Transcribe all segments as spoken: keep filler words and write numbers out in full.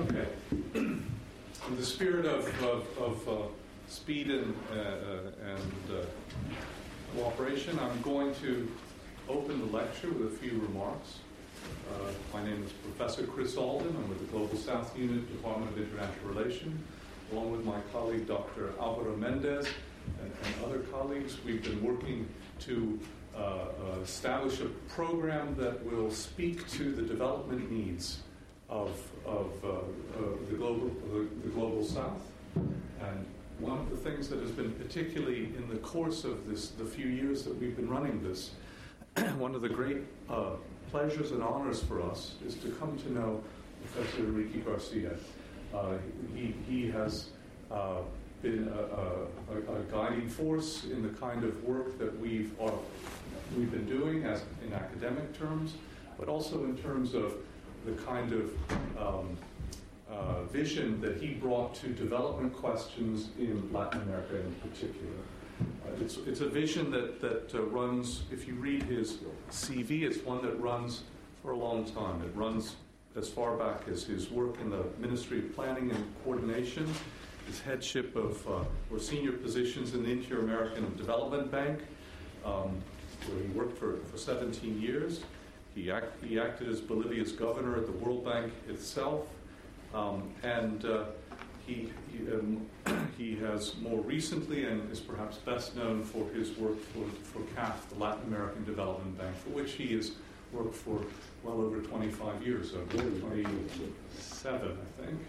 Okay. In the spirit of, of, of uh, speed and, uh, uh, and uh, cooperation, I'm going to open the lecture with a few remarks. Uh, my name is Professor Chris Alden. I'm with the Global South Unit, Department of International Relations, along with my colleague Doctor Alvaro Mendez and, and other colleagues. We've been working to uh, uh, establish a program that will speak to the development needs of, of uh, uh, the, global, the, the global South. And one of the things that has been particularly in the course of this, the few years that we've been running this, one of the great uh, pleasures and honors for us is to come to know Professor Enrique Garcia. Uh, he, he has uh, been a, a, a guiding force in the kind of work that we've, uh, we've been doing as in academic terms, but also in terms of the kind of um, uh, vision that he brought to development questions in Latin America in particular. Uh, it's, it's a vision that, that uh, runs, if you read his C V, it's one that runs for a long time. It runs as far back as his work in the Ministry of Planning and Coordination, his headship of, uh, or senior positions in the Inter-American Development Bank, um, where he worked for, for seventeen years. He, act, he acted as Bolivia's governor at the World Bank itself, um, and uh, he, he, um, he has more recently and is perhaps best known for his work for, for C A F, the Latin American Development Bank, for which he has worked for well over twenty-five years, so twenty-seven, I think.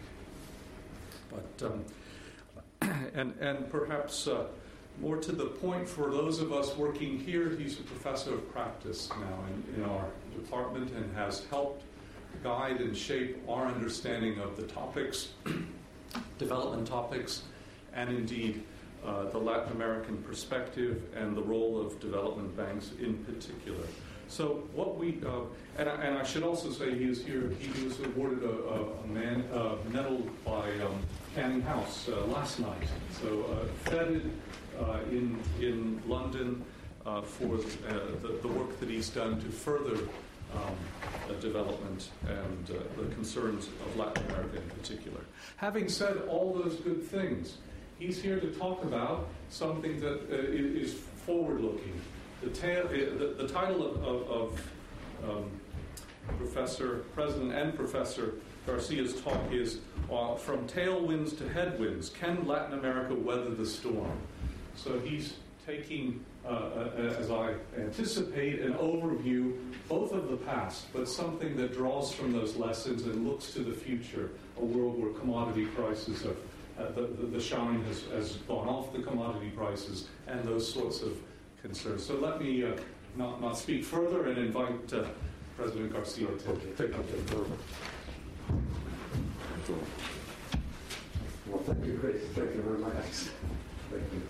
But um, and and perhaps uh, more to the point, for those of us working here, he's a professor of practice now in, in our department and has helped guide and shape our understanding of the topics, development topics, and indeed uh, the Latin American perspective and the role of development banks in particular. So what we, uh, and, I, and I should also say he is here, he was awarded a, a, a man, uh, medal by um, Canning House uh, last night. So uh, feted uh, in, in London uh, for uh, the, the work that he's done to further um, uh, development and uh, the concerns of Latin America in particular. Having said all those good things, he's here to talk about something that uh, is forward-looking. The, ta- the, the title of, of, of um, Professor, President and Professor Garcia's talk is uh, From Tailwinds to Headwinds, Can Latin America Weather the Storm? So he's taking, uh, uh, as I anticipate, an overview both of the past, but something that draws from those lessons and looks to the future, a world where commodity prices are, uh, the, the, the shine has, has gone off the commodity prices and those sorts of concerns. So let me uh, not, not speak further and invite uh, President Garcia to take up the floor. Well, thank you, Chris. Thank you very much. Thank you.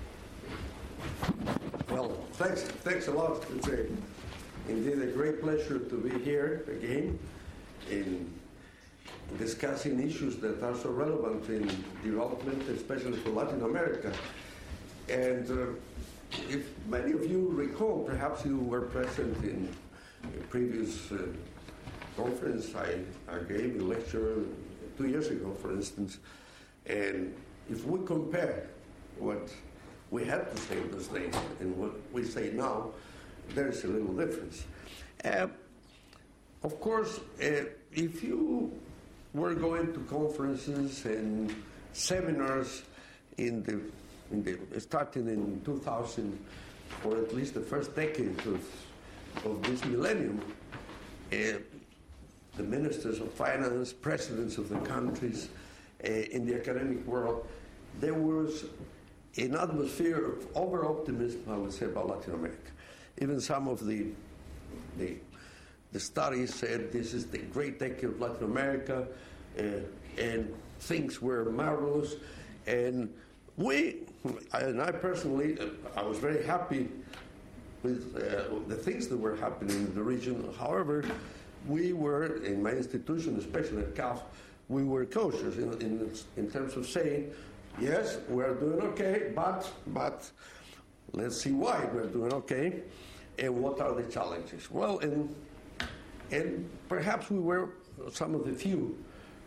Well, thanks, thanks a lot. It's a, indeed a great pleasure to be here again in discussing issues that are so relevant in development, especially for Latin America. And uh, if many of you recall, perhaps you were present in a previous uh, conference I, I gave a lecture two years ago, for instance. And if we compare what we had to say those days and what we say now, there's a little difference. Uh, of course, uh, if you were going to conferences and seminars in the In the, starting in two thousand, or at least the first decade of, of this millennium, uh, the ministers of finance, presidents of the countries uh, in the academic world, there was an atmosphere of over-optimism, I would say, about Latin America. Even some of the, the, the studies said this is the great decade of Latin America, uh, and things were marvelous, and We, and I personally, I was very happy with uh, the things that were happening in the region. However, we were, in my institution, especially at C A F, we were cautious in, in, in terms of saying, yes, we're doing okay, but, but let's see why we're doing okay, and what are the challenges. Well, and, and perhaps we were some of the few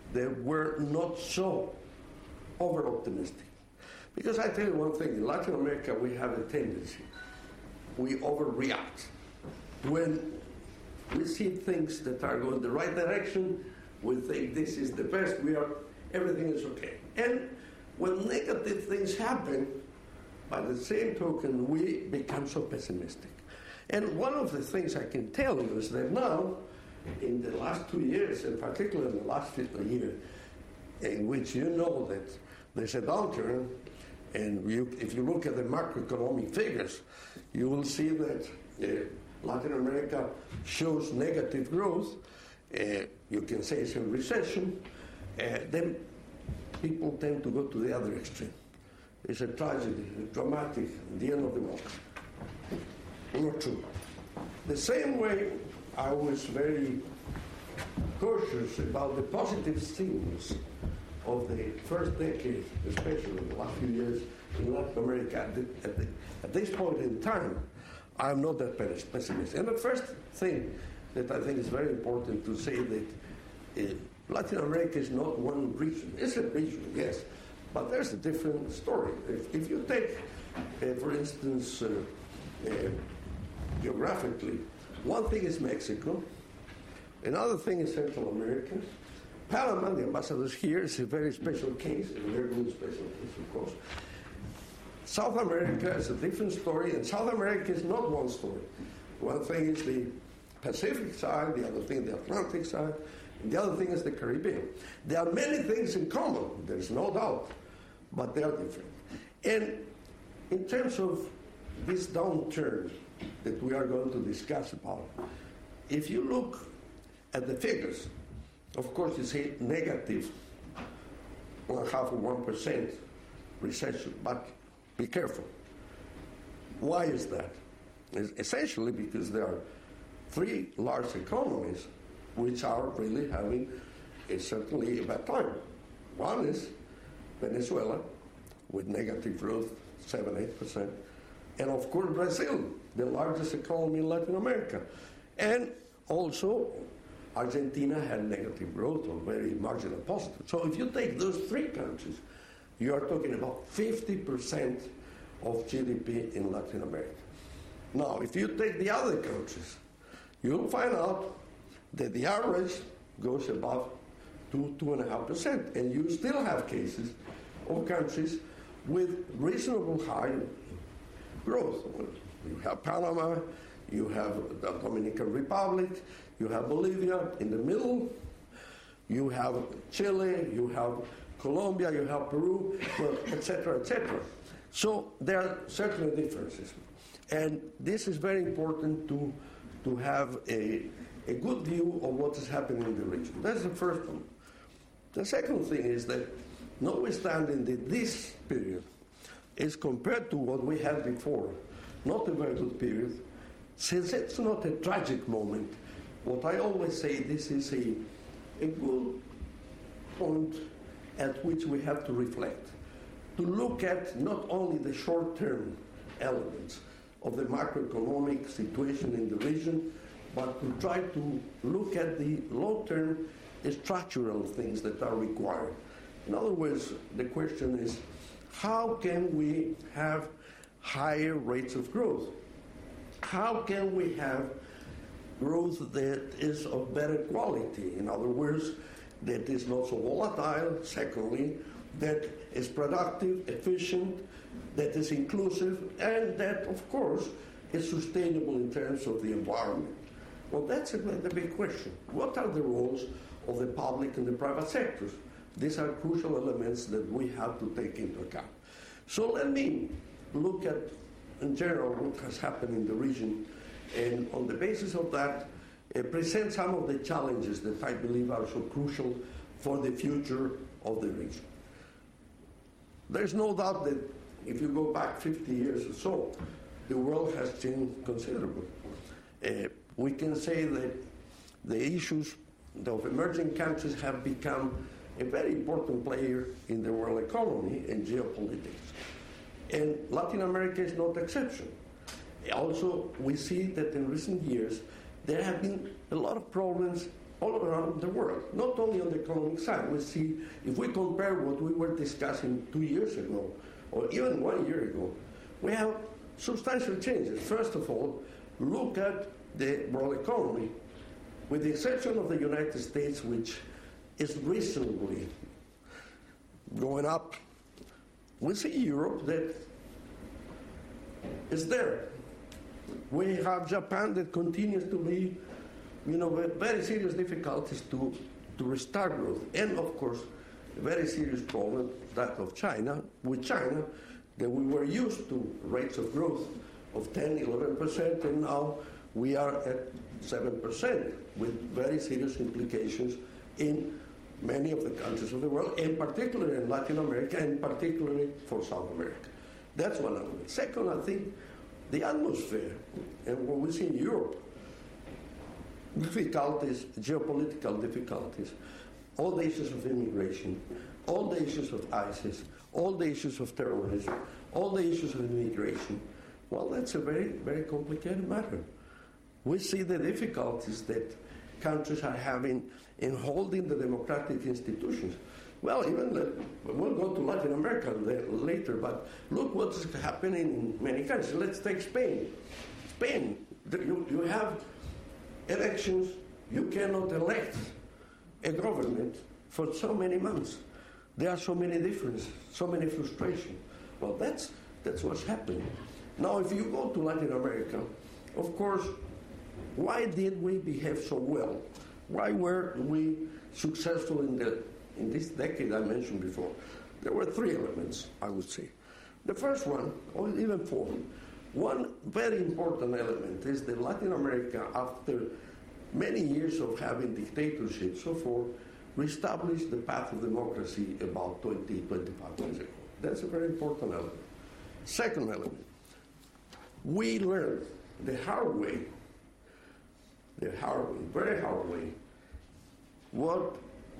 that we're not so over-optimistic. Because I tell you one thing, in Latin America we have a tendency. We overreact. When we see things that are going the right direction, we think this is the best, we are, everything is okay. And when negative things happen, by the same token, we become so pessimistic. And one of the things I can tell you is that now, in the last two years, in particular in the last fiscal year, in which you know that there's a downturn, and you, if you look at the macroeconomic figures, you will see that uh, Latin America shows negative growth. Uh, you can say it's a recession. Uh, then people tend to go to the other extreme. It's a tragedy, a dramatic, the end of the world. Not true. The same way I was very cautious about the positive signals of the first decade, especially in the last few years in Latin America. At, the, at, the, at this point in time, I'm not that pessimistic. And the first thing that I think is very important to say that uh, Latin America is not one region. It's a region, yes, but there's a different story. If, if you take, uh, for instance, uh, uh, geographically, one thing is Mexico, another thing is Central America. Panama, the ambassadors here, is a very special case, a very good special case, of course. South America is a different story, and South America is not one story. One thing is the Pacific side, the other thing the Atlantic side, and the other thing is the Caribbean. There are many things in common, there's no doubt, but they are different. And in terms of this downturn that we are going to discuss about, if you look at the figures, of course, you see negative one half of one percent recession, but be careful. Why is that? It's essentially because there are three large economies which are really having a certainly a bad time. One is Venezuela with negative growth, seven, eight percent, and of course Brazil, the largest economy in Latin America, and also Argentina had negative growth or very marginal positive. So if you take those three countries, you are talking about fifty percent of G D P in Latin America. Now, if you take the other countries, you'll find out that the average goes above two, two and a half percent, and you still have cases of countries with reasonable high growth. You have Panama, you have the Dominican Republic, you have Bolivia in the middle, you have Chile, you have Colombia, you have Peru, well, et cetera, et cetera. So there are certainly differences. And this is very important to, to have a, a good view of what is happening in the region. That's the first one. The second thing is that notwithstanding that this period is compared to what we had before, not a very good period, since it's not a tragic moment, what I always say, this is a, a good point at which we have to reflect, to look at not only the short-term elements of the macroeconomic situation in the region, but to try to look at the long-term structural things that are required. In other words, the question is, how can we have higher rates of growth? How can we have growth that is of better quality? In other words, that is not so volatile. Secondly, that is productive, efficient, that is inclusive, and that, of course, is sustainable in terms of the environment. Well, that's a, the big question. What are the roles of the public and the private sectors? These are crucial elements that we have to take into account. So let me look at, in general, what has happened in the region, and on the basis of that, uh, present some of the challenges that I believe are so crucial for the future of the region. There's no doubt that if you go back fifty years or so, the world has changed considerably. Uh, we can say that the issues of emerging countries have become a very important player in the world economy and geopolitics. And Latin America is no exception. Also, we see that in recent years, there have been a lot of problems all around the world, not only on the economic side. We see, if we compare what we were discussing two years ago, or even one year ago, we have substantial changes. First of all, look at the world economy. With the exception of the United States, which is reasonably going up, we see Europe that is there. We have Japan that continues to be, you know, with very serious difficulties to, to restart growth. And of course, a very serious problem, that of China, with China, that we were used to rates of growth of ten, eleven percent, and now we are at seven percent, with very serious implications in many of the countries of the world, and particularly in Latin America, and particularly for South America. That's one element. Second, I think the atmosphere, and what we see in Europe, difficulties, geopolitical difficulties, all the issues of immigration, all the issues of ISIS, all the issues of terrorism, all the issues of immigration. Well, that's a very, very complicated matter. We see the difficulties that countries are having in holding the democratic institutions. Well, even the, we'll go to Latin America later, but look what's happening in many countries. Let's take Spain. Spain, you, you have elections, you cannot elect a government for so many months. There are so many differences, so many frustrations. Well, that's, that's what's happening. Now, if you go to Latin America, of course, why did we behave so well? Why were we successful in, the, in this decade I mentioned before? There were three elements, I would say. The first one, or even four, one very important element is that Latin America, after many years of having dictatorship, so forth, reestablished the path of democracy about twenty, twenty-five years ago. That's a very important element. Second element, we learned the hard way, the hard way, very hard way, what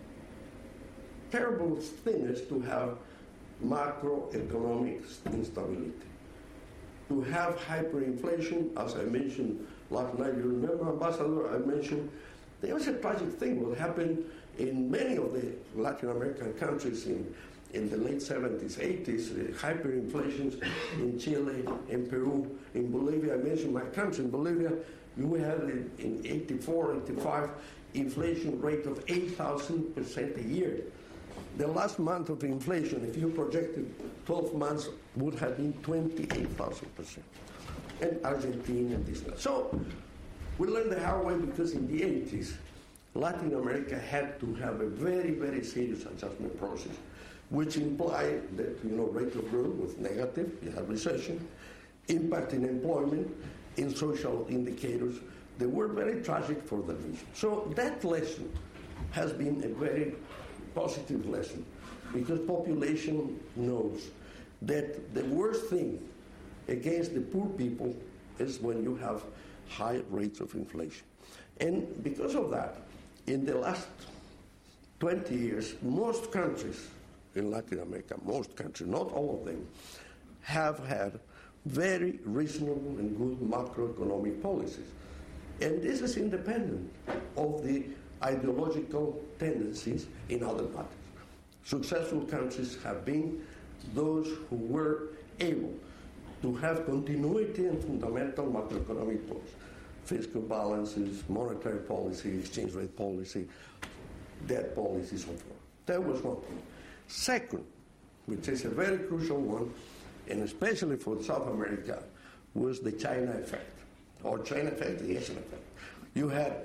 terrible thing is to have macroeconomic instability. To have hyperinflation, as I mentioned last night, you remember, Ambassador, I mentioned, there was a tragic thing what happened in many of the Latin American countries in, in the late seventies, eighties, uh, hyperinflations in Chile, in Peru, in Bolivia. I mentioned my country, in Bolivia, you had in, in eighty-four, eighty-five, inflation rate of eight thousand percent a year. The last month of inflation, if you projected twelve months, would have been twenty-eight thousand percent. And Argentina and this. So we learned the hard way because in the eighties, Latin America had to have a very, very serious adjustment process, which implied that, you know, rate of growth was negative, you had recession, impact in employment, in social indicators. They were very tragic for the region. So that lesson has been a very positive lesson, because population knows that the worst thing against the poor people is when you have high rates of inflation. And because of that, in the last twenty years, most countries in Latin America, most countries, not all of them, have had very reasonable and good macroeconomic policies. And this is independent of the ideological tendencies in other matters. Successful countries have been those who were able to have continuity and fundamental macroeconomic policies. Fiscal balances, monetary policy, exchange rate policy, debt policy, so forth. That was one thing. Second, which is a very crucial one, and especially for South America, was the China effect, or China effect, the Asian effect. You had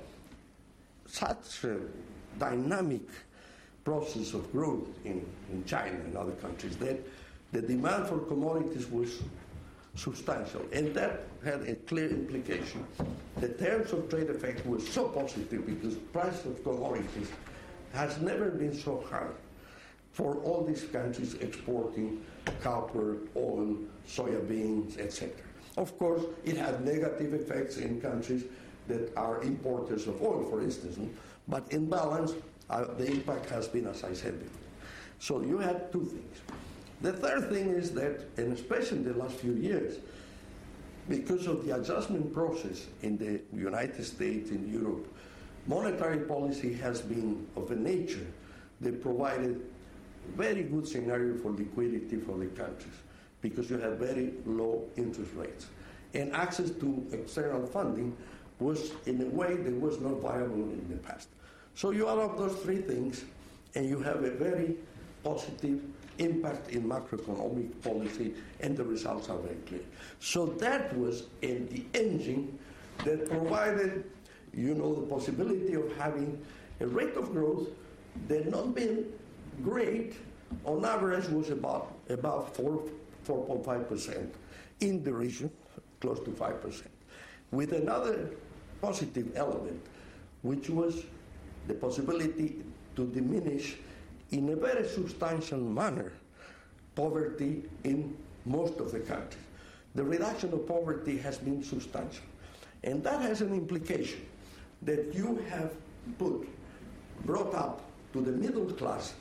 such a dynamic process of growth in, in China and other countries that the demand for commodities was substantial, and that had a clear implication. The terms of trade effect was so positive because price of commodities has never been so high for all these countries exporting copper, oil, soya beans, et cetera. Of course, it had negative effects in countries that are importers of oil, for instance, but in balance, uh, the impact has been, as I said before. So you had two things. The third thing is that, and especially in the last few years, because of the adjustment process in the United States, in Europe, monetary policy has been of a nature that provided very good scenario for liquidity for the countries because you have very low interest rates. And access to external funding was in a way that was not viable in the past. So you add up those three things and you have a very positive impact in macroeconomic policy, and the results are very clear. So that was in the engine that provided, you know, the possibility of having a rate of growth that not been great, on average was about, about four, four point five percent in the region, close to five percent. With another positive element, which was the possibility to diminish in a very substantial manner poverty in most of the countries. The reduction of poverty has been substantial. And that has an implication that you have put, brought up to the middle class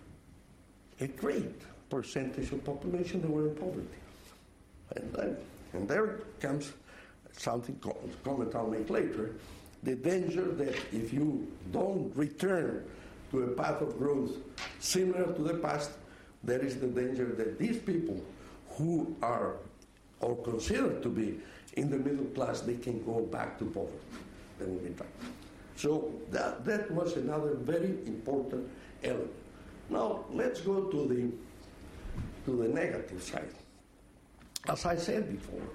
a great percentage of population that were in poverty. And, then, and there comes something, comment I'll make later, the danger that if you don't return to a path of growth similar to the past, there is the danger that these people who are or considered to be in the middle class, they can go back to poverty. They will be trapped. So that, that was another very important element. Now let's go to the to the negative side. As I said before,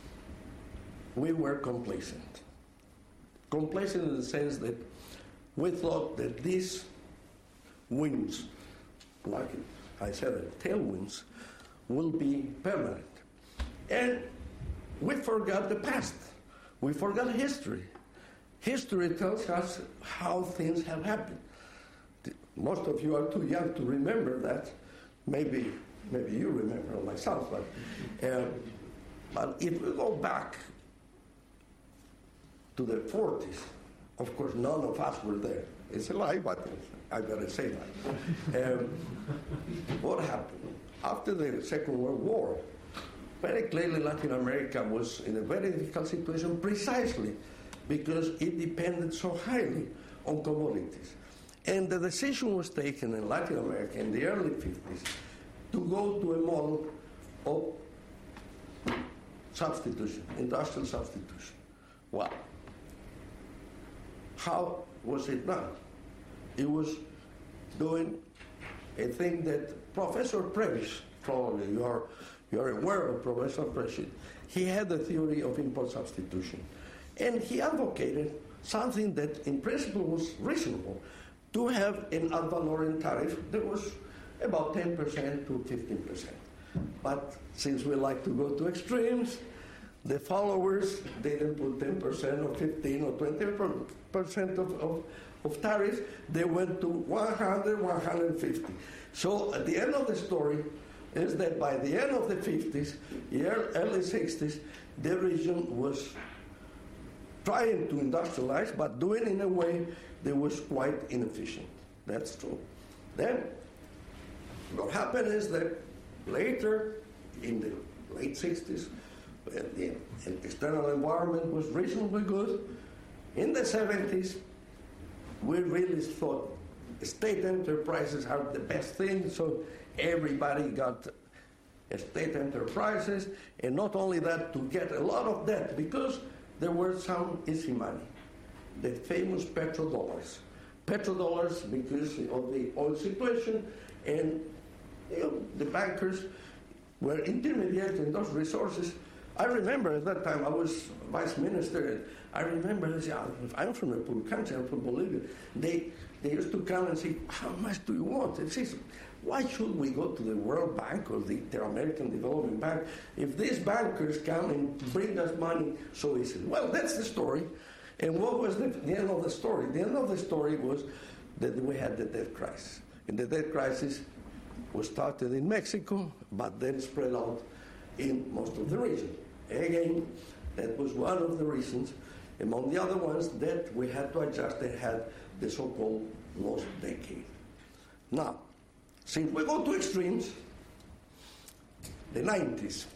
we were complacent. Complacent in the sense that we thought that these winds, like I said, tailwinds, will be permanent. And we forgot the past. We forgot history. History tells us how things have happened. Most of you are too young to remember that. Maybe, maybe you remember myself, but, uh, but if we go back to the forties, of course, none of us were there. It's a lie, but I gotta say that. Um, what happened? After the Second World War, very clearly Latin America was in a very difficult situation precisely because it depended so highly on commodities. And the decision was taken in Latin America in the early fifties to go to a model of substitution, industrial substitution. Well, how was it done? It was doing a thing that Professor Prebisch, probably you are, you are aware of Professor Prebisch, he had the theory of import substitution. And he advocated something that in principle was reasonable, to have an ad valorem tariff that was about ten percent to fifteen percent. But since we like to go to extremes, the followers didn't put ten percent or fifteen or twenty percent of, of, of tariffs. They went to one hundred, one hundred fifty. So at the end of the story is that by the end of the fifties, early sixties, the region was trying to industrialize, but doing it in a way that was quite inefficient. That's true. Then, what happened is that later, in the late sixties, the external environment was reasonably good. In the seventies, we really thought state enterprises are the best thing, so everybody got state enterprises, and not only that, to get a lot of debt, because there were some easy money, the famous petrodollars. Petrodollars because of the oil situation, and you know, the bankers were intermediating those resources. I remember at that time, I was vice minister, and I remember, they said, I'm from a poor country, I'm from Bolivia. They, they used to come and say, how much do you want? And says, why should we go to the World Bank or the Inter-American Development Bank if these bankers come and bring us money so easily? Well, that's the story. And what was the, the end of the story? The end of the story was that we had the debt crisis. And the debt crisis was started in Mexico, but then spread out in most of the region. Again, that was one of the reasons, among the other ones, that we had to adjust and had the so-called lost decade. Now, since we go to extremes, the nineties.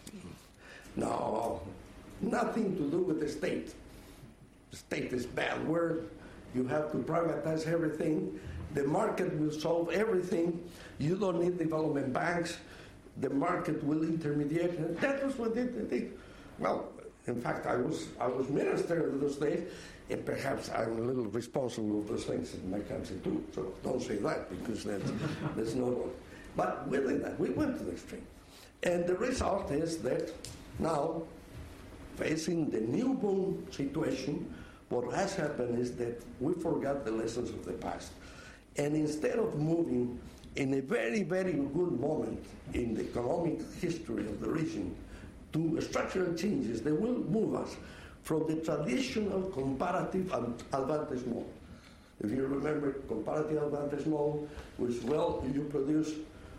Now, nothing to do with the state. The state is a bad word. you have to privatize everything, the market will solve everything, you don't need development banks, the market will intermediate. And that was what they did. Well, in fact, I was I was minister in those days, and perhaps I'm a little responsible for those things in my country too. So don't say that, because that's, that's not what. But we did that. We went to the extreme. And the result is that now, facing the new boom situation, what has happened is that we forgot the lessons of the past. And instead of moving in a very, very good moment in the economic history of the region to structural changes that will move us from the traditional comparative advantage model. If you remember, comparative advantage model was, well, you produce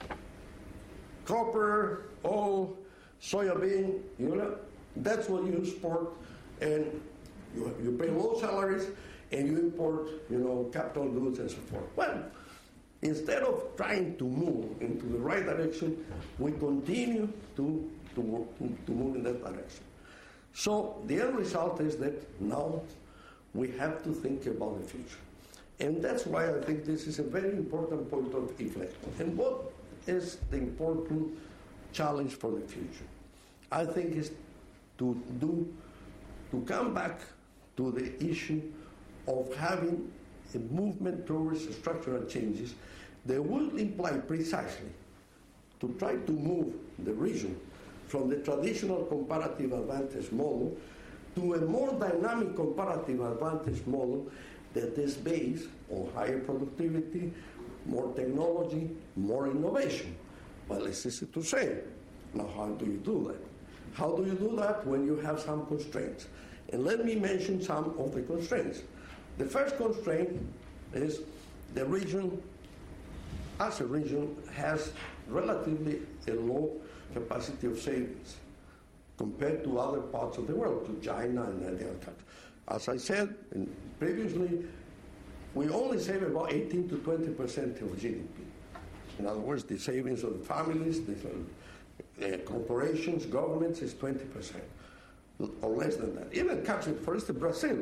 copper, oil, soybean, you know, that's what you export, and you, you pay low salaries, and you import, you know, capital goods and so forth. Well, instead of trying to move into the right direction, we continue to, to, work, to move in that direction. So the end result is that now we have to think about the future. And that's why I think this is a very important point of inflection. And what is the important challenge for the future? I think is to do, to come back to the issue of having a movement towards structural changes that will imply precisely to try to move the region from the traditional comparative advantage model to a more dynamic comparative advantage model that is based on higher productivity, more technology, more innovation. Well, it's easy to say. Now, how do you do that? How do you do that when you have some constraints? And let me mention some of the constraints. The first constraint is the region, as a region, has relatively a low capacity of savings compared to other parts of the world, to China and the other countries. As I said previously, we only save about eighteen to twenty percent of G D P. In other words, the savings of the families, the uh, corporations, governments is twenty percent, or less than that. Even countries, for instance, Brazil,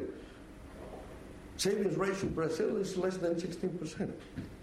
savings ratio in Brazil is less than sixteen percent.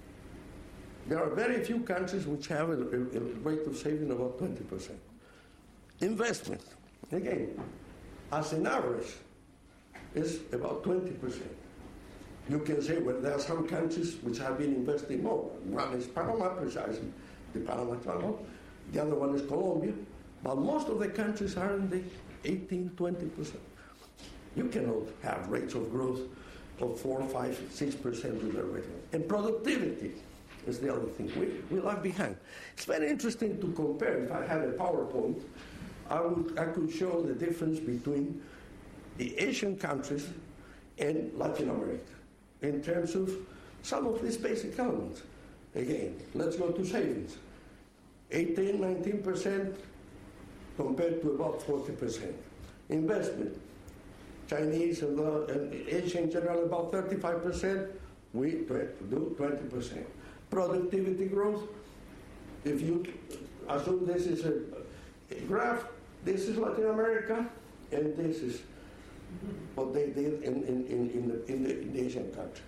There are very few countries which have a, a, a rate of saving about twenty percent. Investment, again, as an average, is about twenty percent. You can say, well, there are some countries which have been investing more. One is Panama, precisely, the Panama Canal. The other one is Colombia. But most of the countries are in the eighteen, twenty percent. You cannot have rates of growth of four, five, six percent with their rate. And productivity is the other thing. We, we lag behind. It's very interesting to compare. If I had a PowerPoint, I, would, I could show the difference between the Asian countries and Latin America in terms of some of these basic elements. Again, let's go to savings. eighteen, nineteen percent compared to about forty percent. Investment, Chinese and, uh, and Asia in general about thirty-five percent, we do twenty percent. Productivity growth, if you assume this is a, a graph, this is Latin America, and this is what they did in, in, in, in, the, in, the, in the Asian country.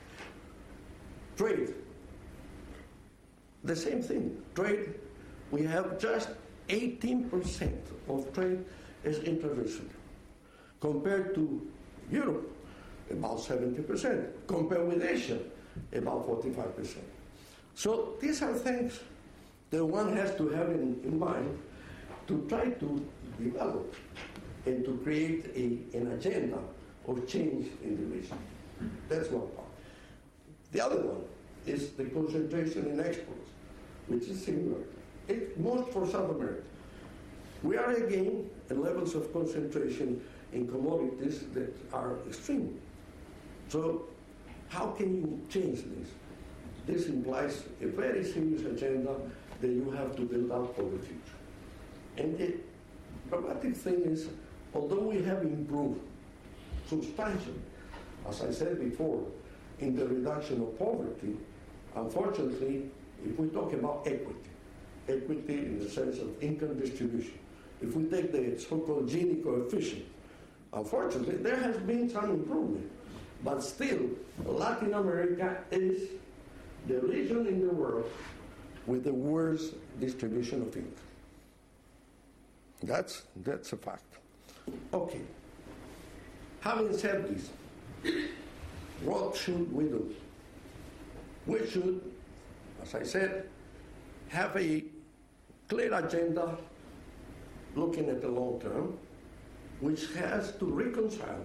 Trade, the same thing. Trade, we have just eighteen percent of trade is interregional, compared to Europe, about seventy percent, compared with Asia, about forty-five percent. So these are things that one has to have in, in mind to try to develop and to create a, an agenda of change in the region. That's one part. The other one is the concentration in exports, which is similar. It, most for South America. We are again at levels of concentration in commodities that are extreme. So how can you change this? This implies a very serious agenda that you have to build up for the future. And the dramatic thing is, although we have improved substantially, as I said before, in the reduction of poverty, unfortunately, if we talk about equity, equity in the sense of income distribution, if we take the so-called Gini coefficient, unfortunately, there has been some improvement. But still, Latin America is the region in the world with the worst distribution of income. That's, that's a fact. Okay. Having said this, what should we do? We should, as I said, have a clear agenda looking at the long term, which has to reconcile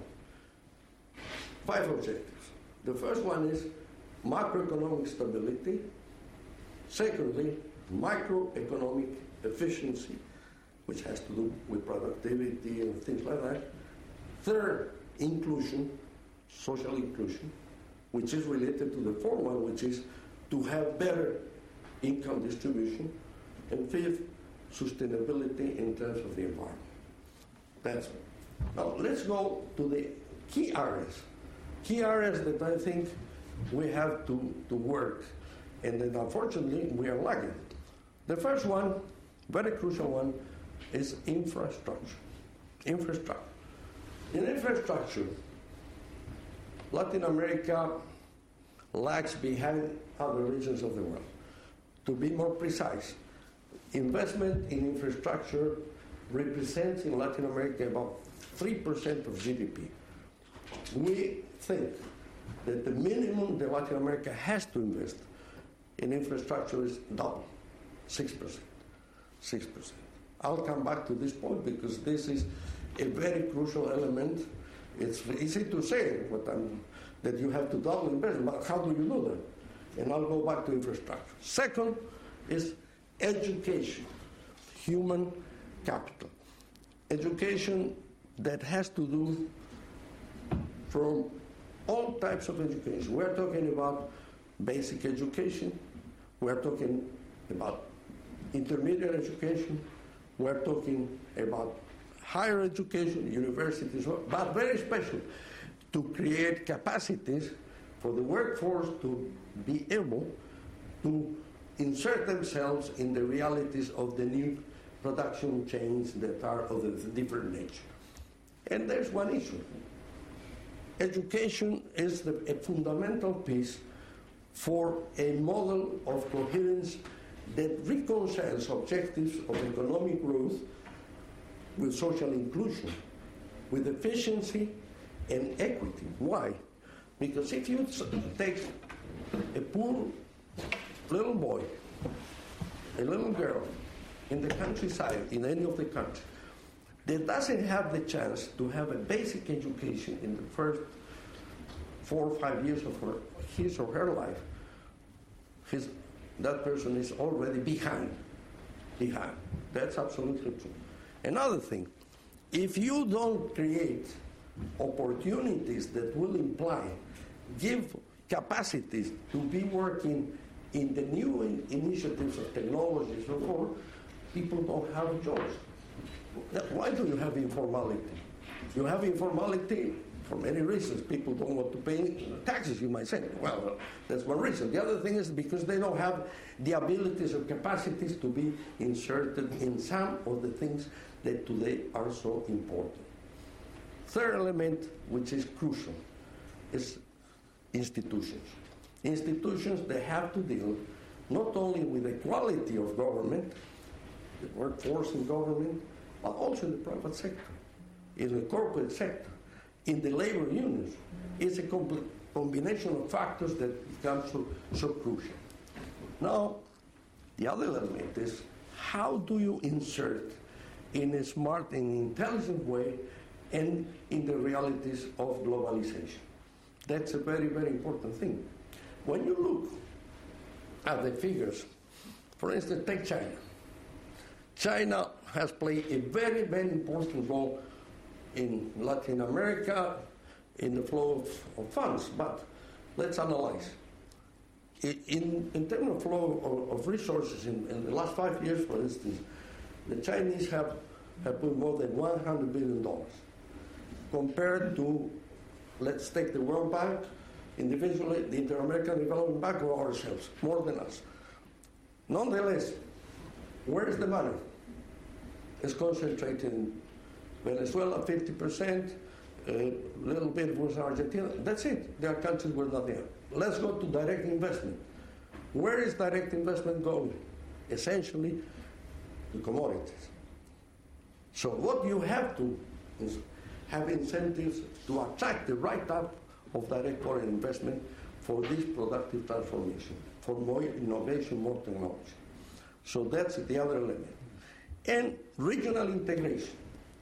five objectives. The first one is macroeconomic stability. Secondly, microeconomic efficiency, which has to do with productivity and things like that. Third, inclusion, social inclusion, which is related to the fourth one, which is to have better income distribution. And fifth, sustainability in terms of the environment. That's it. Now let's go to the key areas. Key areas that I think we have to, to work, and that unfortunately we are lagging. The first one, very crucial one, is infrastructure. Infrastructure. In infrastructure, Latin America lags behind other regions of the world. To be more precise, investment in infrastructure represents in Latin America about three percent of G D P. We think that the minimum that Latin America has to invest in infrastructure is double, six percent. six percent. I'll come back to this point because this is a very crucial element. It's easy to say what I'm, that you have to double investment, but how do you do that? And I'll go back to infrastructure. Second is education, human capital. Education that has to do from all types of education. We're talking about basic education. We're talking about intermediate education. We're talking about higher education, universities, but very special, to create capacities for the workforce to be able to insert themselves in the realities of the new production chains that are of a different nature. And there's one issue. Education is the, a fundamental piece for a model of coherence that reconciles objectives of economic growth with social inclusion, with efficiency and equity. Why? Because if you take a poor little boy, a little girl in the countryside, in any of the countries, that doesn't have the chance to have a basic education in the first four or five years of her, his or her life, his, that person is already behind. Behind. That's absolutely true. Another thing, if you don't create opportunities that will imply, give capacities to be working in the new in initiatives of technology and so forth, people don't have jobs. Why do you have informality? You have informality for many reasons. People don't want to pay taxes, you might say. Well, that's one reason. The other thing is because they don't have the abilities or capacities to be inserted in some of the things that today are so important. Third element, which is crucial, is institutions. Institutions that have to deal not only with the quality of government, the workforce in government, but also in the private sector, in the corporate sector, in the labor unions. It's a compl- combination of factors that become so, so crucial. Now, the other element is how do you insert in a smart and intelligent way and in the realities of globalization. That's a very, very important thing. When you look at the figures, for instance, take China. China has played a very, very important role in Latin America, in the flow of, of funds, but let's analyze. In, in terms of flow of, of resources, in, in the last five years, for instance, the Chinese have, have put more than one hundred billion dollars compared to, let's take the World Bank, individually, the Inter-American Development Bank, or ourselves, more than us. Nonetheless, where is the money? It's concentrated in Venezuela, fifty percent, a little bit was Argentina. That's it. There are countries where nothing happens. Let's go to direct investment. Where is direct investment going? Essentially, to commodities. So what you have to is have incentives to attract the right type of direct foreign investment for this productive transformation, for more innovation, more technology. So that's the other element. And regional integration.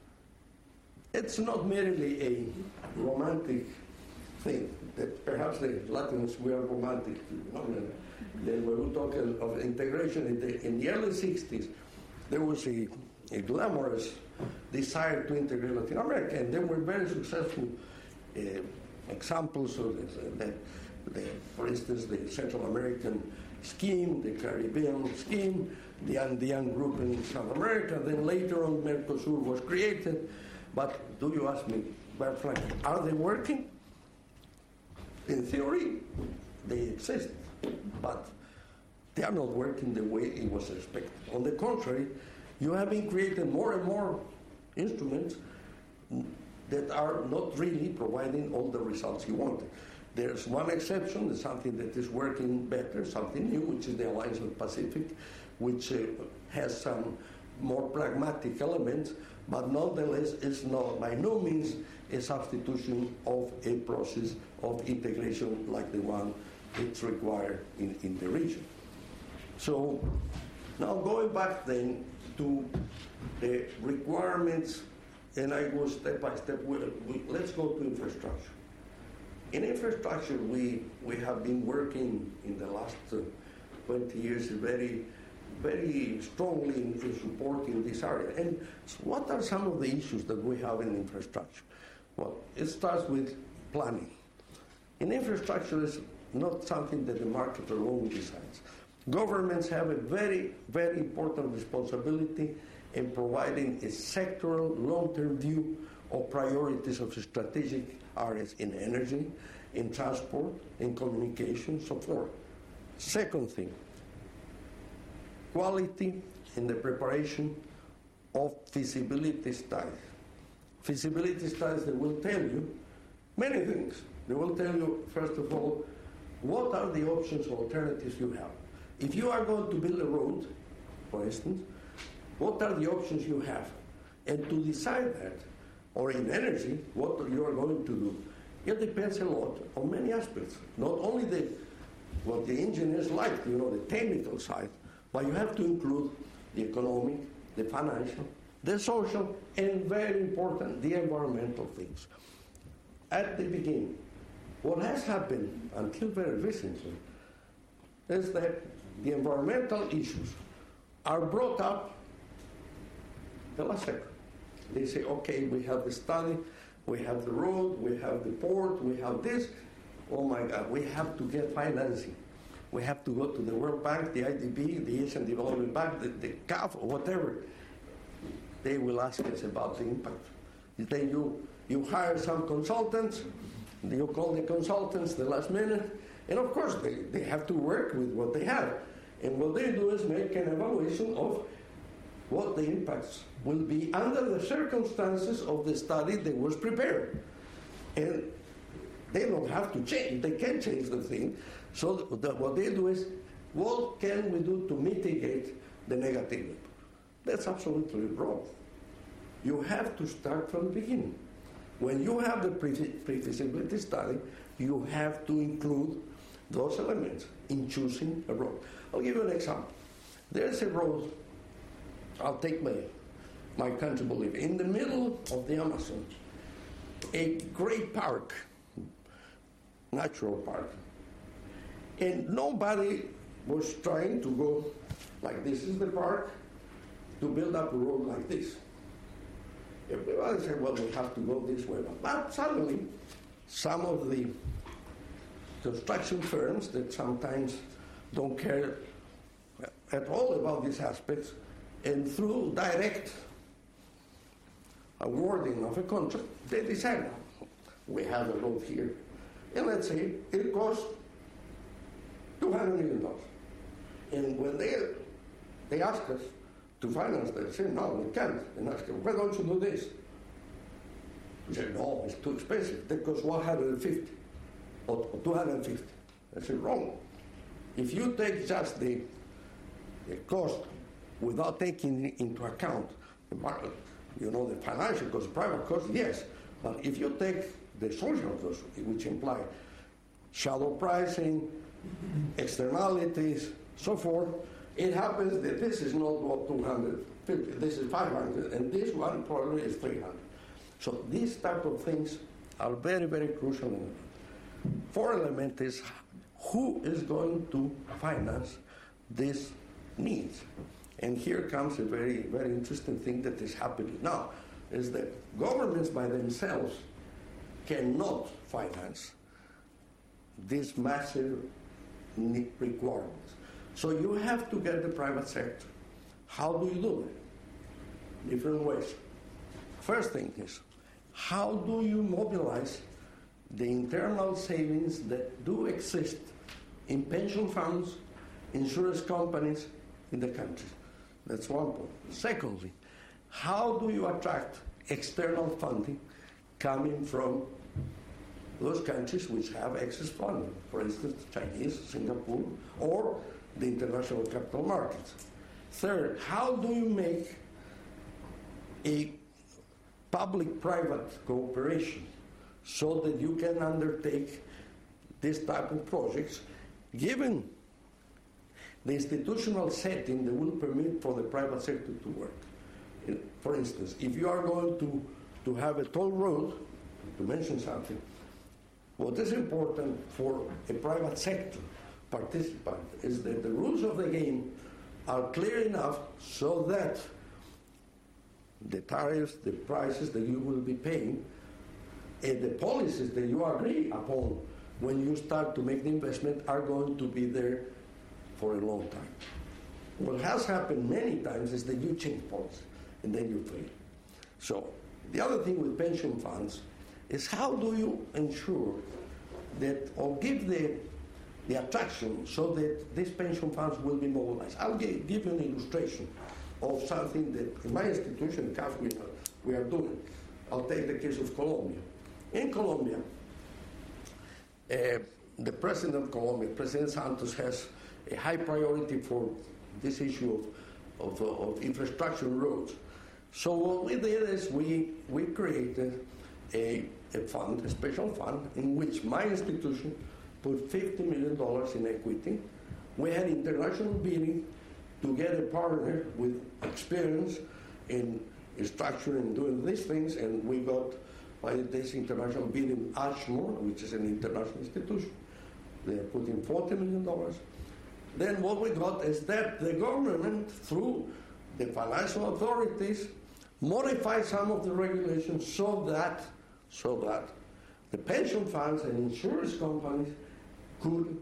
It's not merely a romantic thing, that perhaps the Latins were romantic. You know, then when we talk of integration in the, in the early sixties, there was a, a glamorous desire to integrate Latin America, and there were very successful uh, examples of this, uh, that, the, for instance, the Central American scheme, the Caribbean scheme, the Andean group in South America. Then later on, Mercosur was created. But do you ask me, very frankly, are they working? In theory, they exist, but they are not working the way it was expected. On the contrary, you have been creating more and more instruments that are not really providing all the results you wanted. There's one exception, there's something that is working better, something new, which is the Alliance of the Pacific, which uh, has some more pragmatic elements, but nonetheless is not by no means a substitution of a process of integration like the one it's required in, in the region. So now going back then to the requirements, and I go step by step, we, we, let's go to infrastructure. In infrastructure, we, we have been working in the last uh, twenty years very very strongly in, in supporting this area. And so what are some of the issues that we have in infrastructure? Well, it starts with planning. In infrastructure, it's not something that the market alone decides. Governments have a very, very important responsibility in providing a sectoral, long-term view of priorities of strategic areas in energy, in transport, in communication, so forth. Second thing, quality in the preparation of feasibility studies. Feasibility studies that will tell you many things. They will tell you, first of all, what are the options or alternatives you have. If you are going to build a road, for instance, what are the options you have? And to decide that, or in energy, what you are going to do, it depends a lot on many aspects. Not only the what the engineers like, you know, the technical side, but you have to include the economic, the financial, the social, and very important, the environmental things. At the beginning, what has happened until very recently is that the environmental issues are brought up the last second. They say, okay, we have the study, we have the road, we have the port, we have this. Oh my God, we have to get financing. We have to go to the World Bank, the I D B, the Asian Development Bank, the, the C A F, or whatever. They will ask us about the impact. Then you, you hire some consultants, you call the consultants the last minute, and of course they, they have to work with what they have. And what they do is make an evaluation of what the impacts will be under the circumstances of the study that was prepared. And they don't have to change, they can change the thing. So the, what they do is, what can we do to mitigate the negative impact? That's absolutely wrong. You have to start from the beginning. When you have the pre-feasibility study, you have to include those elements in choosing a road. I'll give you an example. There's a road, I'll take my, my country, Bolivia, in the middle of the Amazon, a great park, natural park. And nobody was trying to go like this is the park, to build up a road like this. Everybody said, well, we have to go this way. But suddenly, some of the construction firms that sometimes don't care at all about these aspects, and through direct awarding of a contract, they decide, we have a road here. And let's say it costs two hundred million dollars. And when they, they ask us to finance that, say, no, we can't. And ask them, why don't you do this? He said, no, it's too expensive. That costs one hundred fifty or two hundred fifty. I said, wrong. If you take just the, the cost without taking into account the market, you know, the financial cost, private cost, yes. But if you take the social cost, which imply shadow pricing, externalities, so forth, it happens that this is not what two hundred fifty, this is five hundred, and this one probably is three hundred. So these type of things are very, very crucial. Fourth element is who is going to finance these needs. And here comes a very, very interesting thing that is happening now, is that governments by themselves cannot finance these massive requirements. So you have to get the private sector. How do you do it? Different ways. First thing is, how do you mobilize the internal savings that do exist in pension funds, insurance companies in the country? That's one point. Secondly, how do you attract external funding coming from those countries which have excess funding? For instance, Chinese, Singapore, or the international capital markets. Third, how do you make a public-private cooperation so that you can undertake this type of projects, given the institutional setting that will permit for the private sector to work? For instance, if you are going to, to have a toll road, to mention something, what is important for a private sector participant is that the rules of the game are clear enough so that the tariffs, the prices that you will be paying, and the policies that you agree upon when you start to make the investment are going to be there for a long time. What has happened many times is that you change policy and then you fail. So the other thing with pension funds is how do you ensure that, or give the, the attraction so that these pension funds will be mobilized. I'll give, give you an illustration of something that in my institution, C A F, we are, we are doing. I'll take the case of Colombia. In Colombia, uh, the president of Colombia, President Santos, has a high priority for this issue of, of, of infrastructure roads. So what we did is we, we created a, a fund, a special fund, in which my institution put fifty million dollars in equity. We had international bidding to get a partner with experience in structuring and doing these things, and we got by this international bidding Ashmore, which is an international institution. They put in forty million dollars. Then what we got is that the government, through the financial authorities, modified some of the regulations so that, so that the pension funds and insurance companies could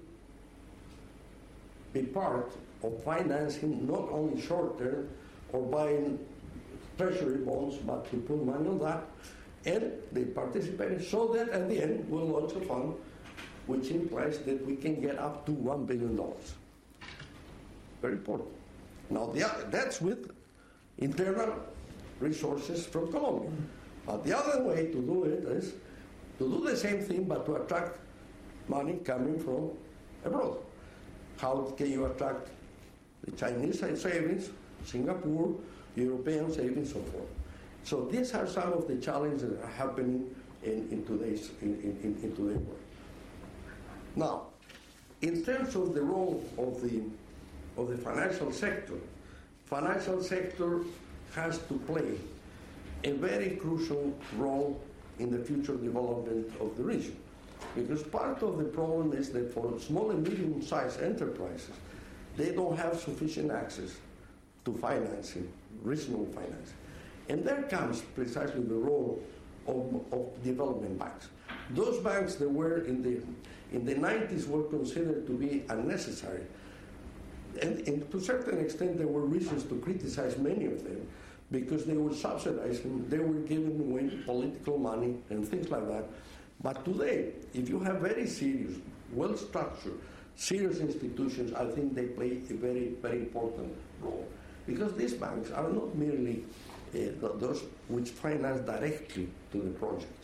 be part of financing not only short-term or buying treasury bonds, but to put money on that. And they participated so that at the end we'll launch a fund which implies that we can get up to one billion dollars. Very important. Now, the other, that's with internal resources from Colombia. But the other way to do it is to do the same thing, but to attract money coming from abroad. How can you attract the Chinese savings, Singapore, European savings, so forth? So these are some of the challenges that are happening in, in today's in, in, in today's world. Now, in terms of the role of the of the financial sector, financial sector has to play a very crucial role in the future development of the region. Because part of the problem is that for small and medium-sized enterprises, they don't have sufficient access to financing, reasonable financing. And there comes precisely the role of, of development banks. Those banks that were in the in the nineties were considered to be unnecessary. And, and to a certain extent, there were reasons to criticize many of them because they were subsidizing, they were giving away political money and things like that. But today, if you have very serious, well-structured, serious institutions, I think they play a very, very important role. Because these banks are not merely uh, those which finance directly to the project.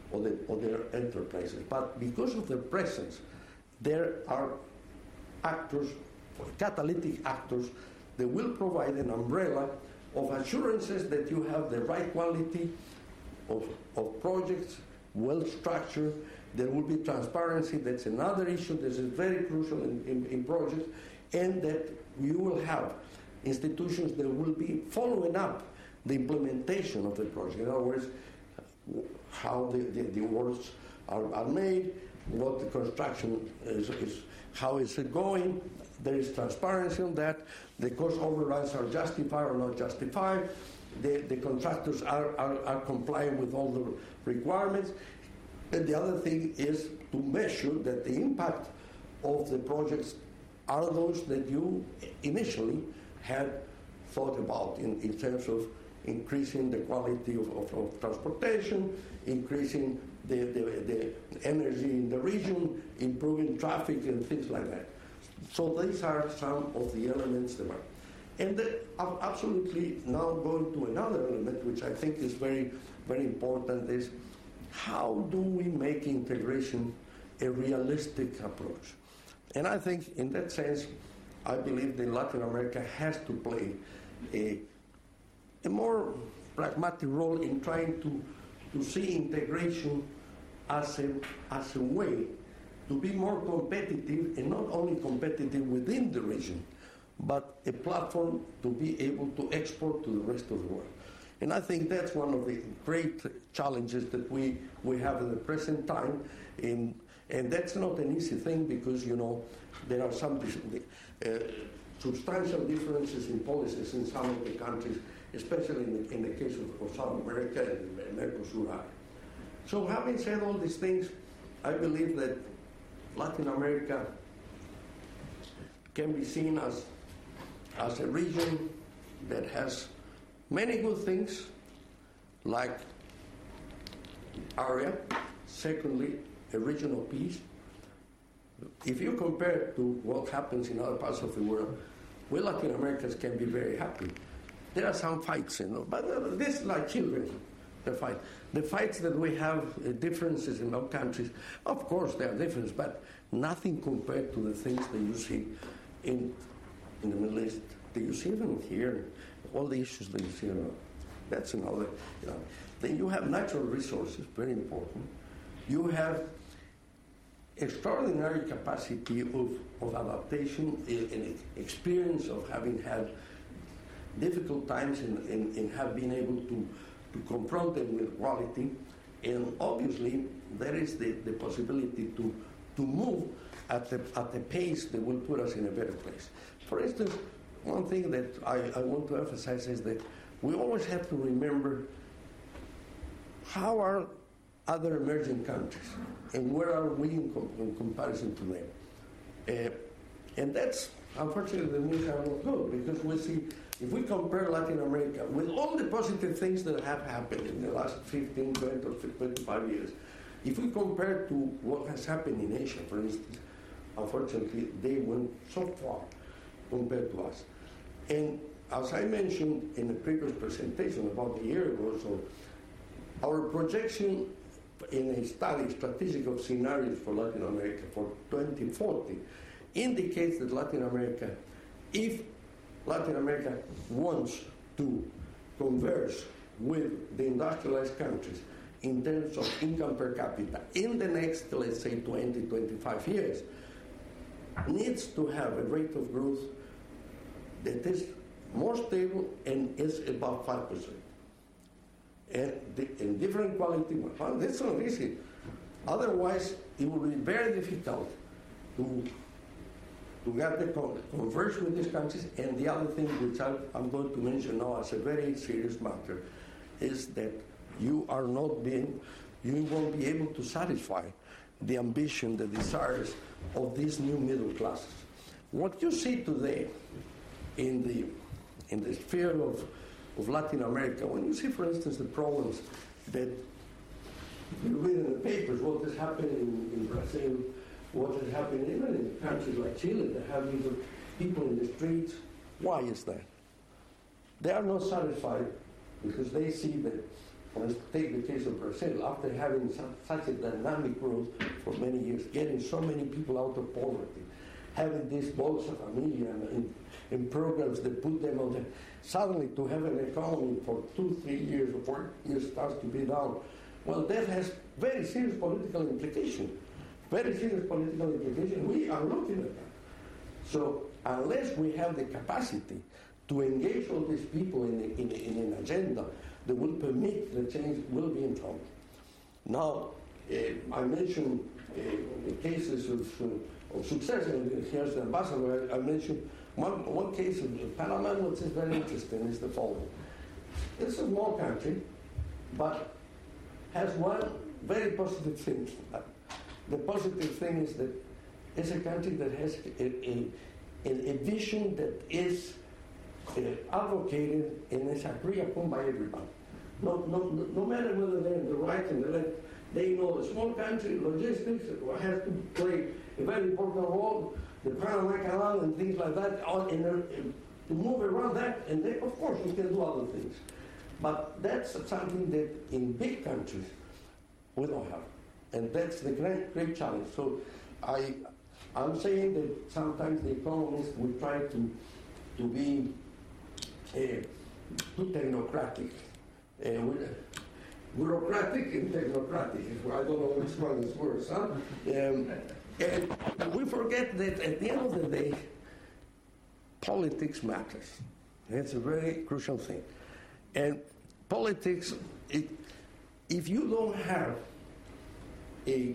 other, other enterprises. But because of their presence, there are actors, catalytic actors, that will provide an umbrella of assurances that you have the right quality of, of projects, well structured. There will be transparency. That's another issue that is very crucial in, in, in projects, and that you will have institutions that will be following up the implementation of the project. In other words, how the, the, the works are, are made, what the construction is, is, how is it going. There is transparency on that. The cost overruns are justified or not justified. The, the contractors are, are, are complying with all the requirements. And the other thing is to measure that the impact of the projects are those that you initially had thought about in, in terms of increasing the quality of, of, of transportation, increasing the, the, the energy in the region, improving traffic and things like that. So these are some of the elements that are. And then, uh, absolutely now going to another element, which I think is very, very important, is how do we make integration a realistic approach? And I think in that sense, I believe that Latin America has to play a, a more pragmatic role in trying to, to see integration as a, as a way to be more competitive, and not only competitive within the region, but a platform to be able to export to the rest of the world. And I think that's one of the great challenges that we, we have in the present time. In, and that's not an easy thing because, you know, there are some uh, substantial differences in policies in some of the countries, especially in the, in the case of, of South America and Mercosur. So having said all these things, I believe that Latin America can be seen as, as a region that has many good things, like area, secondly, a regional peace. If you compare to what happens in other parts of the world, we Latin Americans can be very happy. There are some fights, you know, but this is like children, the fight. The fights that we have, uh, differences in our countries, of course there are differences, but nothing compared to the things that you see in, in the Middle East, that you see even here, all the issues that you see around. That's another, you know. Then you have natural resources, very important. You have extraordinary capacity of, of adaptation and experience of having had difficult times and, and, and have been able to, to confront them with quality. And obviously, there is the, the possibility to, to move at the, at the pace that will put us in a better place. For instance, one thing that I, I want to emphasize is that we always have to remember how are other emerging countries and where are we in, com- in comparison to them. Uh, and that's, unfortunately, the news are not good because we see, if we compare Latin America with all the positive things that have happened in the last fifteen, twenty, or twenty-five years, if we compare to what has happened in Asia, for instance, unfortunately, they went so far compared to us. And as I mentioned in the previous presentation about a year ago or so, our projection in a study, strategic of scenarios for Latin America for twenty forty, indicates that Latin America, if Latin America wants to converse with the industrialized countries in terms of income per capita in the next, let's say, twenty, twenty-five years, needs to have a rate of growth that is more stable and is above five percent. And the, in different quality, well, that's not easy. Otherwise, it will be very difficult to, to get the con- converse with these countries. And the other thing which I, I'm going to mention now as a very serious matter is that you are not being, you won't be able to satisfy the ambition, the desires of these new middle classes. What you see today in the in the sphere of, of Latin America, when you see, for instance, the problems that you read in the papers, what is happening in, in Brazil, what is happening even in countries like Chile that have even people in the streets, why is that? They are not satisfied because they see that let's take the case of Brazil, after having such, such a dynamic growth for many years, getting so many people out of poverty, having this Bolsa Familia and, and programs that put them on the, suddenly to have an economy for two, three years or four years starts to be down. Well, that has very serious political implications. Very serious political implications. We are looking at that. So unless we have the capacity to engage all these people in, a, in, a, in an agenda that will permit the change, will be in trouble. Now, uh, I mentioned uh, the cases of, uh, of success, and here's the ambassador. I, I mentioned one, one case of Panama, which is very interesting, is the following. It's a small country, but has one very positive thing. The positive thing is that it's a country that has a, a, a vision that is uh, advocated and is agreed upon by everybody. No, no, no matter whether they're in the right and the left, they know a small country, logistics, has to play a very important role, the Panama Canal and things like that, in a, in, to move around that, and then, of course, you can do other things. But that's something that in big countries we don't have. And that's the great, great challenge. So I, I'm saying that sometimes the economists will try to, to be uh, too technocratic. Uh, bureaucratic and technocratic. I don't know which one is worse. Huh? Um, and we forget that at the end of the day, politics matters. That's a very crucial thing. And politics, it, if you don't have a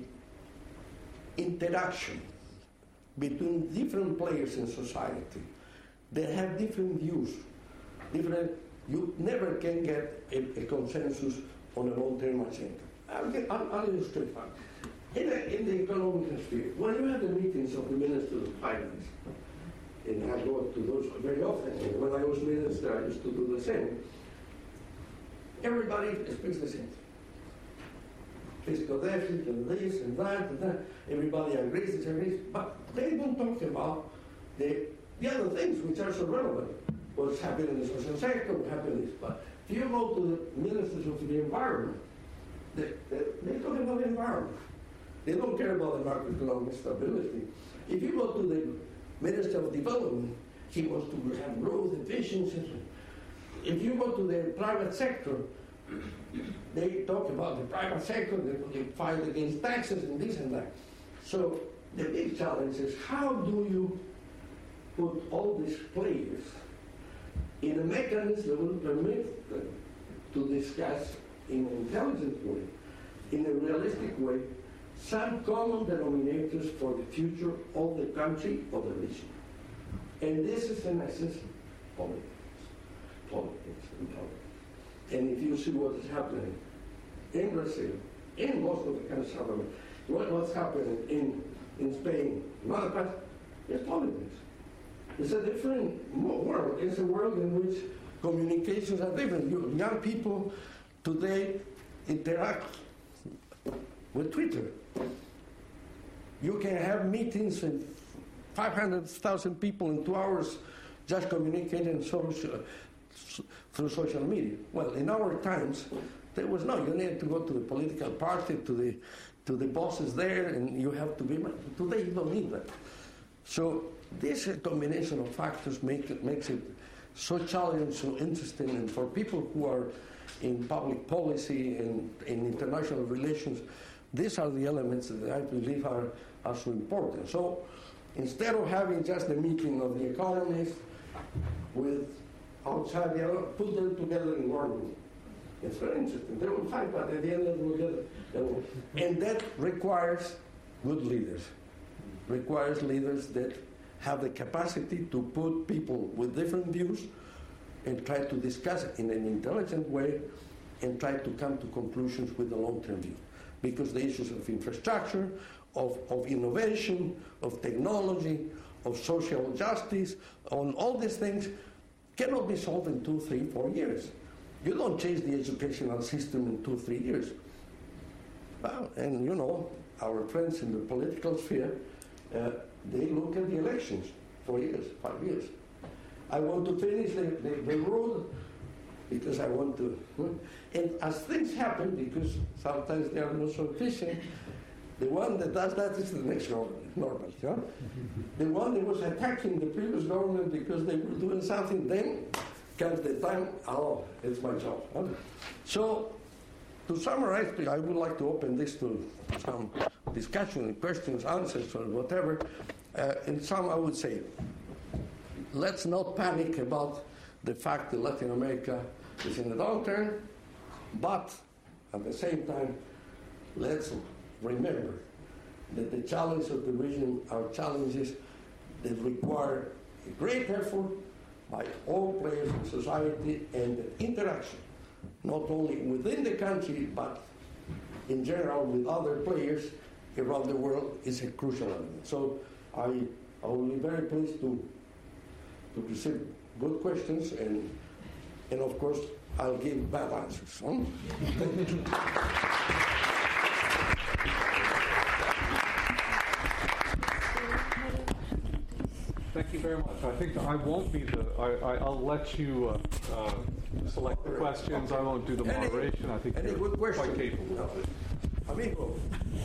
interaction between different players in society that have different views, different, you never can get a, a consensus on a long-term agenda. I'll, get, I'll, I'll illustrate that. In, a, in the economic sphere, when you have the meetings of the Minister of Finance, and I go to those very often, and when I was minister, I used to do the same, everybody speaks the same. Fiscal deficit and this and that and that. Everybody agrees, disagrees, but they don't talk about the, the other things which are so relevant. What's happening in the social sector, what happens. But if you go to the ministers of the environment, they, they, they talk about the environment. They don't care about the macroeconomic stability. If you go to the Minister of Development, he wants to have growth, efficiency. If you go to the private sector, they talk about the private sector, they, they fight against taxes and this and that. So the big challenge is how do you put all these players in a mechanism that will permit them to discuss in an intelligent way, in a realistic way, some common denominators for the future of the country or the region. And this is in essence politics. Politics and politics. And if you see what is happening in Brazil, in most of the countries of America, what, what's happening in, in Spain, in other parts, it's politics. It's a different world. It's a world in which communications are different. You, young people today interact with Twitter. You can have meetings with five hundred thousand people in two hours just communicating social, through social media. Well, in our times, there was no. You needed to go to the political party, to the to the bosses there, and you have to be. Today, you don't need that. So this combination of factors make it, makes it so challenging, so interesting, and for people who are in public policy and in international relations, these are the elements that I believe are, are so important. So instead of having just a meeting of the economists with outside, the other, put them together in one room. It's very interesting. They will fight, but at the end they will get it. And that requires good leaders. Requires leaders that have the capacity to put people with different views and try to discuss it in an intelligent way and try to come to conclusions with a long-term view. Because the issues of infrastructure, of, of innovation, of technology, of social justice, on all these things cannot be solved in two, three, four years. You don't change the educational system in two, three years. Well, and you know, our friends in the political sphere, uh, they look at the elections, four years, five years. I want to finish the, the, the road because I want to. And as things happen, because sometimes they are not so efficient, the one that does that is the next government, normally. Yeah? The one that was attacking the previous government because they were doing something, then comes the time, oh, it's my job. Huh? So, to summarize, I would like to open this to some discussion, questions, answers, or whatever. Uh, in sum, I would say, let's not panic about the fact that Latin America is in a downturn, but at the same time, let's remember that the challenge of the region are challenges that require a great effort by all players in society and interaction, not only within the country, but in general with other players around the world, is a crucial element. So I, I will be very pleased to, to receive good questions, and, and of course, I'll give bad answers. Huh? Thank you. Thank you very much. I think I won't be the, I, I, I'll let you uh, uh, select the questions. I won't do the moderation. I think any you're good question? quite capable of it. Amigo.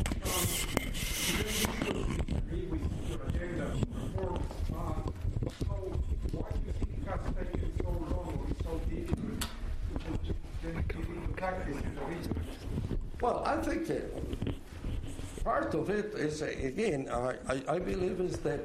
Agree with your agenda reform. Uh, so why do you think it has taken so long or so difficult to put it into practice in the region? Well, I think that part of it is, uh, again, I, I, I believe is that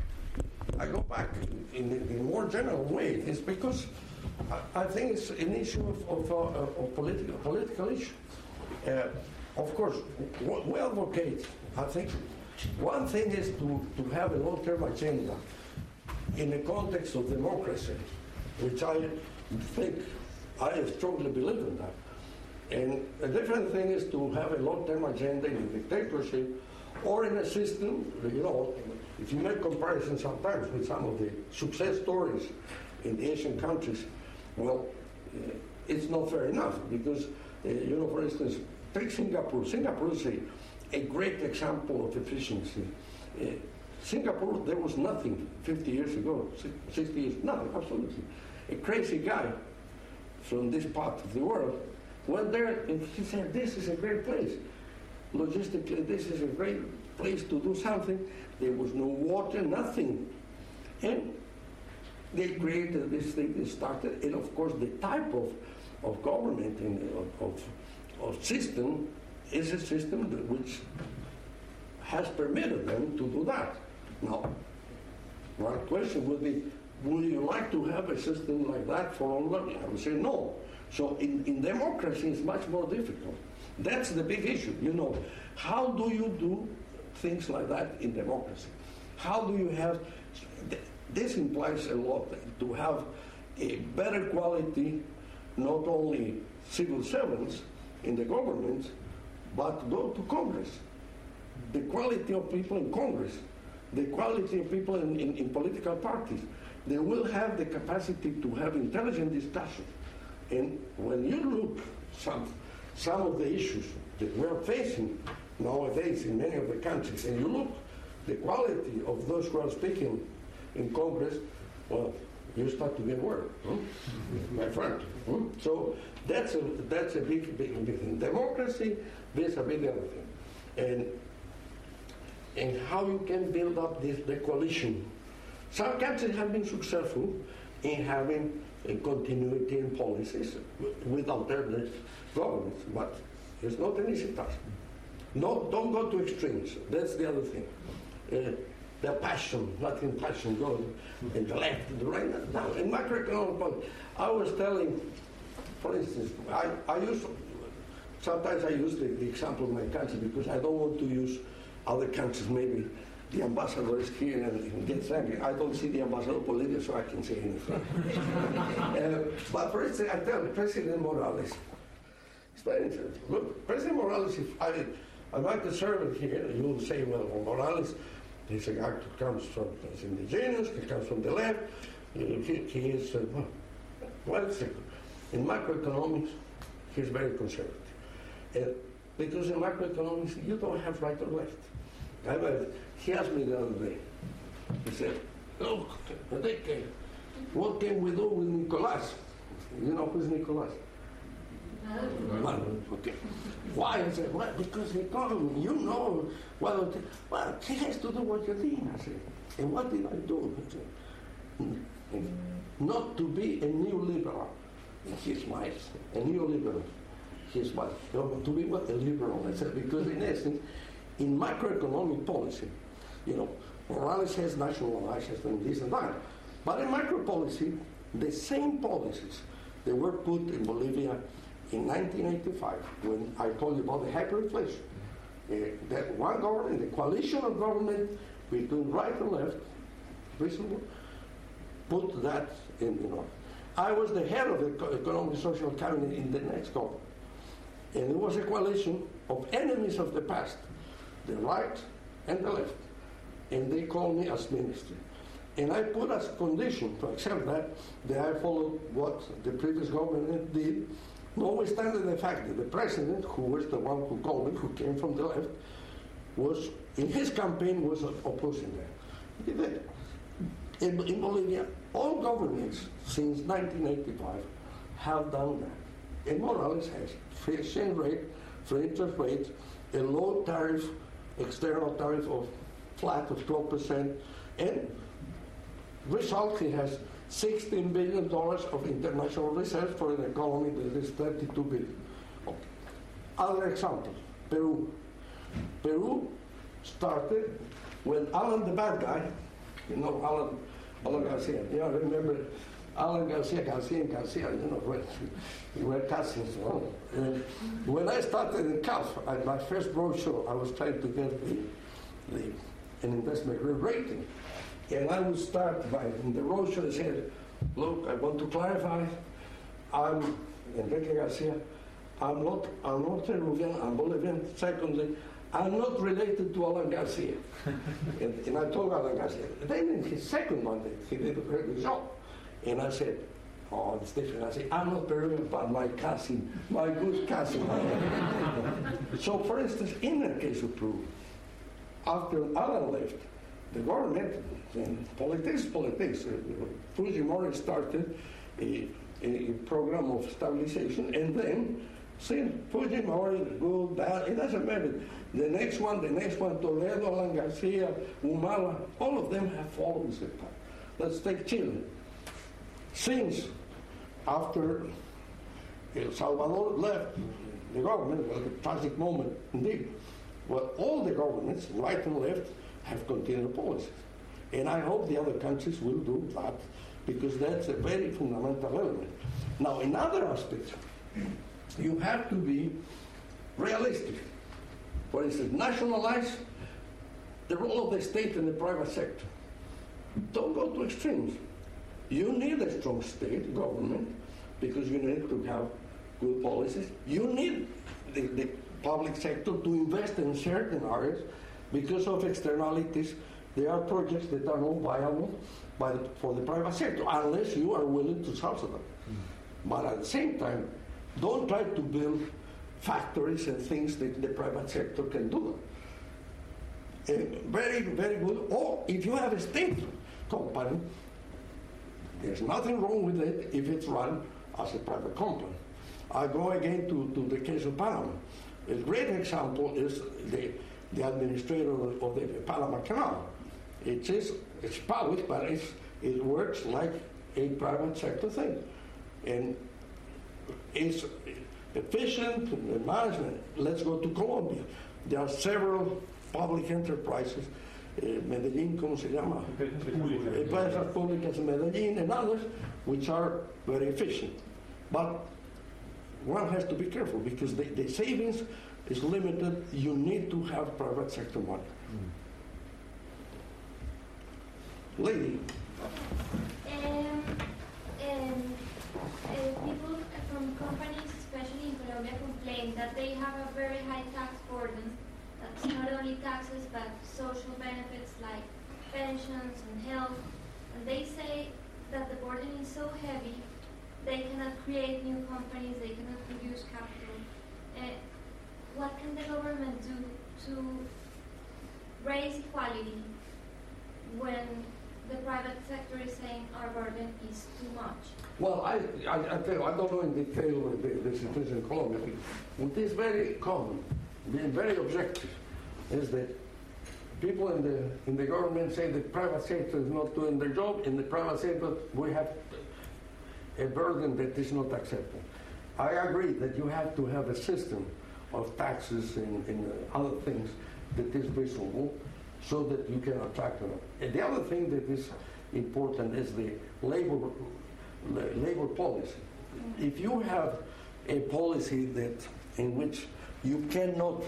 I go back in a more general way. It's because I, I think it's an issue of, of, uh, of political, political issue. Uh, of course, we advocate, I think, one thing is to, to have a long-term agenda in the context of democracy, which I think I strongly believe in that. And a different thing is to have a long-term agenda in a dictatorship or in a system, you know, if you make comparisons sometimes with some of the success stories in the Asian countries, well, uh, it's not fair enough because, uh, you know, for instance, take Singapore. Singapore is a, a great example of efficiency. Uh, Singapore, there was nothing fifty years ago, sixty years, nothing, absolutely. A crazy guy from this part of the world went there and he said, this is a great place. Logistically, this is a great place to do something. There was no water, nothing. And they created this thing, they started, and of course the type of, of government and of, of, of system is a system that which has permitted them to do that. Now, one question would be, would you like to have a system like that for all of you? I would say no. So in, in democracy, it's much more difficult. That's the big issue. You know, how do you do things like that in democracy? How do you have, this implies a lot, to have a better quality, not only civil servants in the government, but go to Congress. The quality of people in Congress, the quality of people in, in, in political parties, they will have the capacity to have intelligent discussion. And when you look some some of the issues that we're facing nowadays in many of the countries, and you look the quality of those who are speaking in Congress, well, you start to get worried, huh? my friend. Huh? So that's a that's a big, big, big thing. Democracy is a big other thing, and and how you can build up this the coalition. Some countries have been successful in having a continuity in policies with alternate governments, but it's not an easy task. No, don't go to extremes. That's the other thing. Uh, the passion, Latin passion, goes in the left, and the right. Now, in macroeconomic policy, I was telling, for instance, I, I use, sometimes I use the, the example of my country because I don't want to use other countries. Maybe the ambassador is here and, and gets angry. I don't see the ambassador Bolivia, so I can say anything. uh, but for instance, I tell President Morales, it's very interesting. Look, President Morales, if I, I'd like to serve it here, you will say, well, Morales, he's a guy who comes from, he's indigenous, he comes from the left, he, he is, uh, well, well, in macroeconomics, he's very conservative. Uh, because in macroeconomics, you don't have right or left. I mean, he asked me the other day, he said, look, Enrique, what can we do with Nicolas? You know who's Nicolas? Maduro. Okay. Why? I said, well, because the economy, you know, well, well, it has to do what you did. I said, and what did I do? I said, not to be a neoliberal. And he smiles, a neoliberal. He smiles. No, to be what? A liberal. I said, because in essence, in macroeconomic policy, you know, Morales has nationalized and this and that. But in macro policy, the same policies that were put in Bolivia in nineteen eighty-five, when I told you about the hyperinflation, uh, that one government, the coalition of government between right and left, reasonable, put that in, you know. I was the head of the economic social cabinet in the next government. And it was a coalition of enemies of the past, the right and the left. And they called me as minister. And I put as condition to accept that, that I followed what the previous government did, notwithstanding the fact that the president, who was the one who called me, who came from the left, was, in his campaign, was opposing that. He did. In, in Bolivia, all governments since nineteen eighty-five have done that. And Morales has free exchange rate, free interest rate, a low tariff, external tariff of flat of twelve percent, and result, he has sixteen billion dollars of international reserves for an economy that is thirty-two billion dollars. Okay. Other example, Peru. Peru started when Alan the bad guy, you know, Alan, Alan Garcia, you know, remember Alan Garcia, Garcia and Garcia, you know, when, we were cousins. You know? And when I started in C A F, at my first brochure, I was trying to get the, the, an investment grade rating. And I would start by, in the brochure, I said, look, I want to clarify, I'm Enrique Garcia, I'm not, I'm not Peruvian, I'm Bolivian. Secondly, I'm not related to Alan Garcia. and, and I told Alan Garcia. Then in his second one, he did a very good job. And I said, oh, it's different. I said, I'm not Peruvian, but my cousin, my good cousin. So, for instance, in the case of Peru, after Alan left, the government, and politics, politics, uh, Fujimori started a, a program of stabilization, and then, see, Fujimori, good, bad, it doesn't matter. The next one, the next one, Toledo, Alan Garcia, Humala, all of them have followed the path. Let's take Chile. Since after El Salvador left the government, was a tragic moment indeed, well, all the governments, right and left, have continued policies. And I hope the other countries will do that, because that's a very fundamental element. Now, in other aspects, you have to be realistic. For instance, nationalize the role of the state and the private sector. Don't go to extremes. You need a strong state government because you need to have good policies. You need the, the public sector to invest in certain areas because of externalities. There are projects that are not viable by the, for the private sector unless you are willing to subsidize. Mm-hmm. But at the same time, don't try to build factories and things that the private sector can do. And very, very good. Or if you have a state company, there's nothing wrong with it if it's run as a private company. I go again to, to the case of Panama. A great example is the, the administrator of the Panama Canal. It is, it's public, but it's, it works like a private sector thing. And it's efficient in management. Let's go to Colombia. There are several public enterprises, uh, Medellín, ¿cómo se llama? Empresas Públicas in Medellín and others, which are very efficient. But one has to be careful because the, the savings is limited. You need to have private sector money. Mm. Lady. Um, um, uh, people from companies, especially in Colombia, complain that they have a very high tax burden. That's not only taxes, but social benefits like pensions and health. And they say that the burden is so heavy, they cannot create new companies, they cannot produce capital. Uh, what can the government do to raise equality when the private sector is saying our burden is too much? Well, I, I, I tell you, I don't know in detail the, the situation in Colombia. What is very common, being very objective, is that people in the in the government say the private sector is not doing their job. In the private sector, we have a burden that is not acceptable. I agree that you have to have a system of taxes and, and other things that is reasonable so that you can attract them. And the other thing that is important is the labor labor policy. If you have a policy that in which you cannot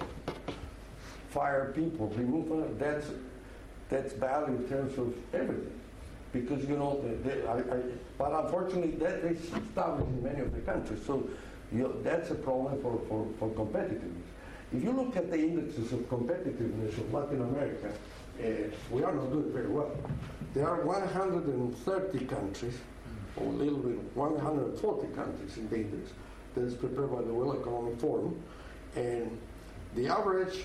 fire people, remove them, that's that's bad in terms of everything. Because you know, the, the, I, I, but unfortunately, that is established in many of the countries. So you, that's a problem for, for, for competitiveness. If you look at the indexes of competitiveness of Latin America, uh, we are not doing very well. There are one hundred thirty countries, or a little bit, one hundred forty countries in the index that is prepared by the World Economic Forum, and the average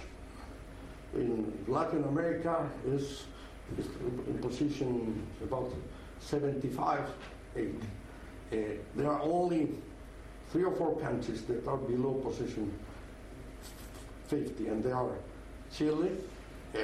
in Latin America is, is in position about seventy-five, eighty. Uh, there are only three or four countries that are below position fifty, and they are Chile, uh,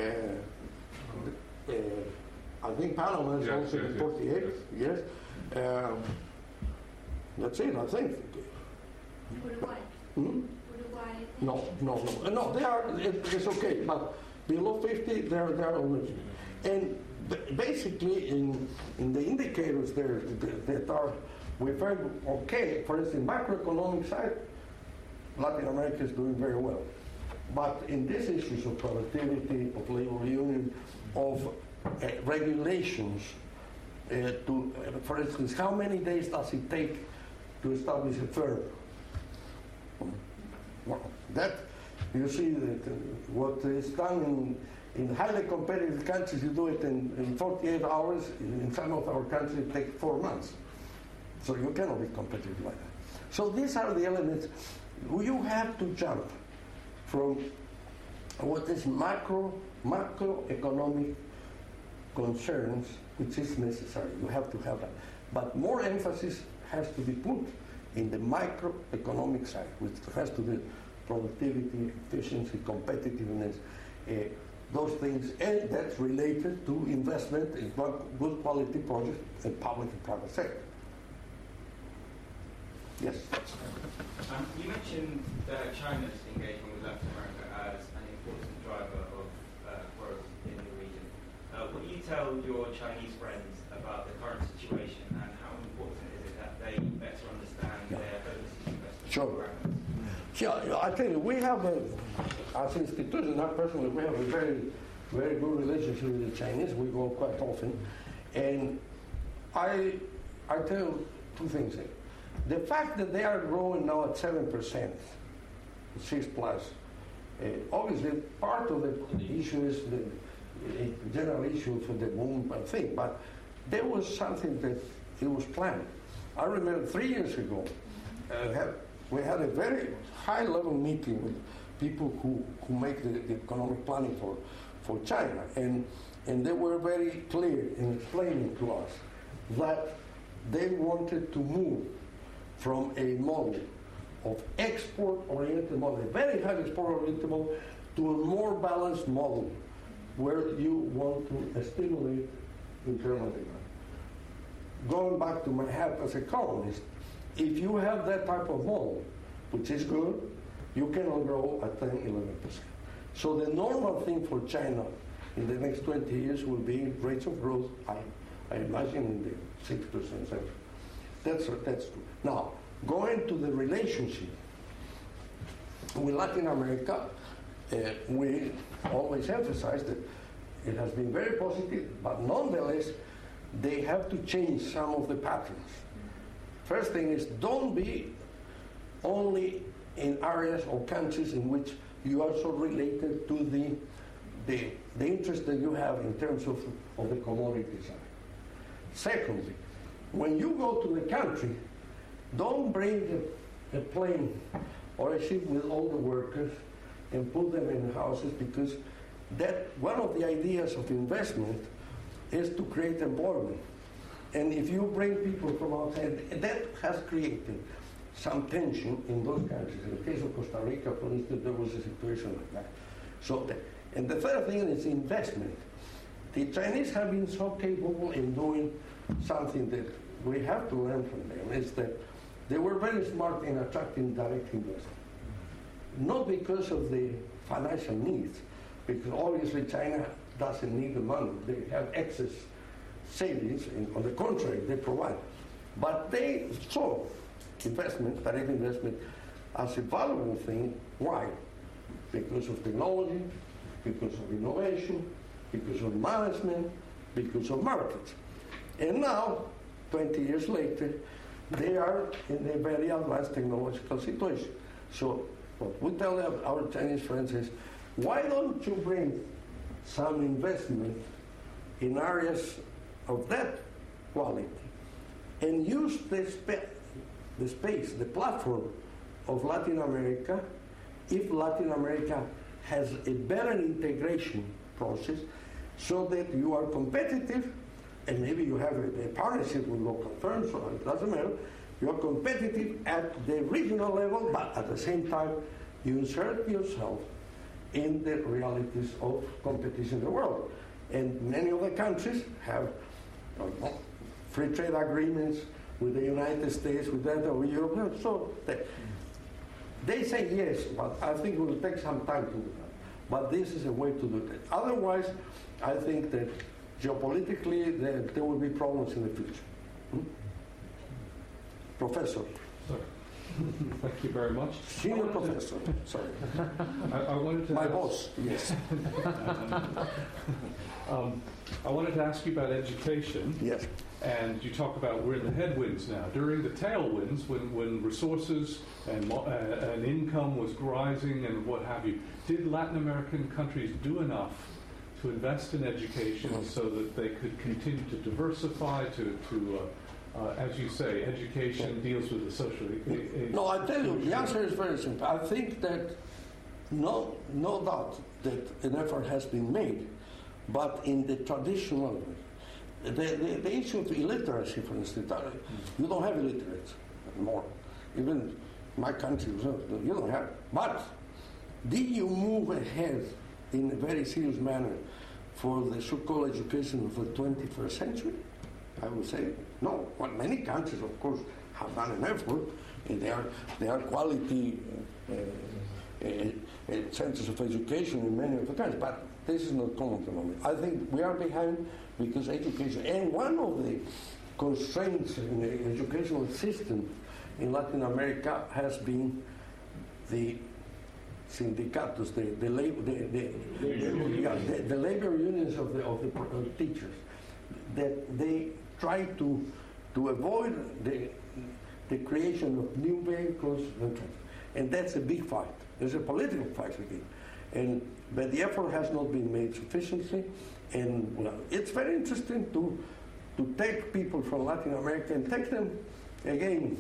uh, I think Panama is Yes, also yes, in yes, forty-eight, yes. Um, that's it, I think. Uruguay. Hmm? Uruguay. No, no, no, no. They are. It, it's okay, but below fifty, they're they're only. And b- basically, in in the indicators there that, that are we find okay. For instance, macroeconomic side, Latin America is doing very well. But in these issues of productivity, of labor union, of uh, regulations, uh, to uh, for instance, how many days does it take to establish a firm? Well, that, you see, that uh, what is done in, in highly competitive countries, you do it in, in forty-eight hours. In some of our countries, it takes four months. So you cannot be competitive like that. So these are the elements. You have to jump from what is macro, macroeconomic concerns, which is necessary. You have to have that. But more emphasis has to be put in the microeconomic side, which has to do productivity, efficiency, competitiveness, uh, those things, and that's related to investment in good quality projects in public and private sector. Yes? Um, you mentioned that China's engagement with Latin America as an important driver of uh, growth in the region. Uh, what do you tell your Chinese friends about the current situation and how important is it that they better understand Yeah. their overseas investment Sure. programs? Yeah, I tell you, we have, a, as an institution, not personally, we have a very, very good relationship with the Chinese. We go quite often. And I, I tell you two things. The fact that they are growing now at seven percent, six plus, uh, obviously part of the, the issue is the uh, general issue for the boom thing, but there was something that it was planned. I remember three years ago, uh, have, we had a very high-level meeting with people who, who make the, the economic planning for, for China, and, and they were very clear in explaining to us that they wanted to move from a model of export-oriented model, a very high export-oriented model, to a more balanced model where you want to stimulate internal demand. Going back to my hat as an economist, if you have that type of model, which is good, you cannot grow at ten, eleven percent. So the normal thing for China in the next twenty years will be rates of growth, I, I imagine, in the six percent. That's, that's true. Now, going to the relationship with Latin America, uh, we always emphasize that it has been very positive, but nonetheless, they have to change some of the patterns. First thing is, don't be only in areas or countries in which you are so related to the, the, the interest that you have in terms of, of the commodity side. Secondly, when you go to the country, don't bring a, a plane or a ship with all the workers and put them in houses, because that one of the ideas of investment is to create employment And if you bring people from outside, that has created some tension in those countries. In the case of Costa Rica, for instance, there was a situation like that. So, the, and the third thing is investment. The Chinese have been so capable in doing something that we have to learn from them, is that they were very smart in attracting direct investment. Not because of the financial needs, because obviously China doesn't need the money. They have excess savings, and on the contrary, they provide. But they saw investment, direct investment, as a valuable thing. Why? Because of technology, because of innovation, because of management, because of markets. And now, twenty years later, they are in a very advanced technological situation. So what we tell our Chinese friends is, why don't you bring some investment in areas of that quality and use the, spa- the space, the platform of Latin America, if Latin America has a better integration process so that you are competitive, and maybe you have a, a partnership with local firms, so it doesn't matter, you're competitive at the regional level, but at the same time you insert yourself in the realities of competition in the world. And many of the countries have uh, free trade agreements with the United States, with that of Europe. So they, they say yes, but I think it will take some time to do that. But this is a way to do that. Otherwise, I think that geopolitically there, there will be problems in the future. Hmm? Professor. Sorry. Thank you very much. Senior professor. To, sorry. I, I wanted to My ask, boss, yes. um, I wanted to ask you about education. Yes. And you talk about we're in the headwinds now. During the tailwinds, when, when resources and, uh, and income was rising and what have you, did Latin American countries do enough to invest in education so that they could continue to diversify, to, to uh, Uh, as you say, education deals with the social... Uh, no, I tell you, the answer is very simple. I think that no, no doubt that an effort has been made, but in the traditional way. The, the, the issue of illiteracy, for instance, you don't have illiterates anymore. Even my country, you don't have. But did you move ahead in a very serious manner for the so-called education of the twenty-first century? I would say no. Well, many countries, of course, have done an effort, and they are they are quality uh, uh, uh, centers of education in many of the countries. But this is not common at the moment. I think we are behind because education, and one of the constraints in the educational system in Latin America has been the sindicatos, the the labor the, the, the, yeah, the, the labor unions of the of the uh, teachers, that they try to to avoid the the creation of new vehicles, and that's a big fight. There's a political fight again, and but the effort has not been made sufficiently. And well, it's very interesting to to take people from Latin America and take them again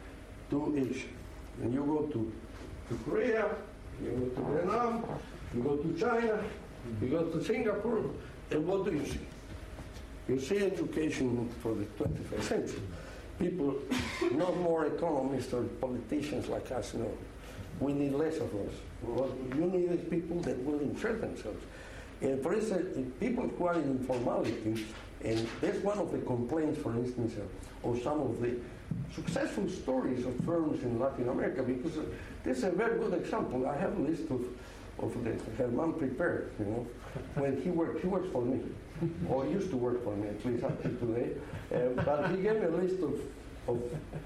to Asia. And you go to to Korea, you go to Vietnam, you go to China, you go to Singapore, and what do you see? You see education for the twenty-first century. People, not more economists or politicians like us, no. We need less of us. What you need is people that will insert themselves. And for instance, people who are in informality, and that's one of the complaints, for instance, of some of the successful stories of firms in Latin America, because this is a very good example. I have a list of, of the Herman prepared, you know, when he worked, he works for me. Or used to work for me, at least up to today. Uh, but he gave me a list of, of,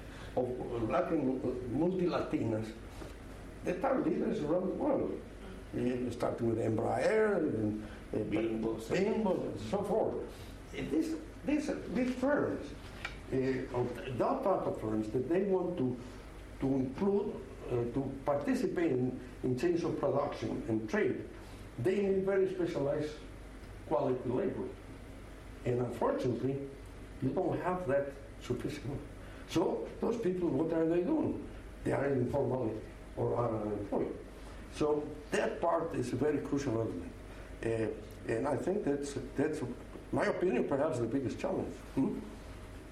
of Latin, multi-Latinas that are leaders around the world. Uh, starting with Embraer, and uh, Bimbo, and so forth. And this, this, these firms, uh, of that type of firms, that they want to, to include, uh, to participate in, in chains of production and trade, they need very specialized quality labor. And unfortunately, you don't have that sufficiently. So those people, what are they doing? They are in informality or are unemployed. So that part is a very crucial element. Uh, and I think that's, that's, my opinion, perhaps the biggest challenge. Hmm?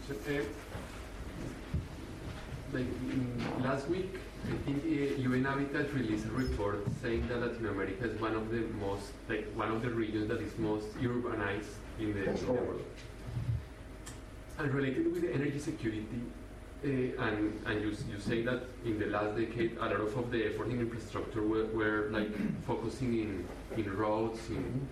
Uh, like mm, last week, I think uh, U N Habitat released a report saying that Latin America is one of the most, like one of the regions that is most urbanized in the, in the world. And related with the energy security, uh, and and you you say that in the last decade, a lot of, of the effort in infrastructure were, were like focusing in in roads. In,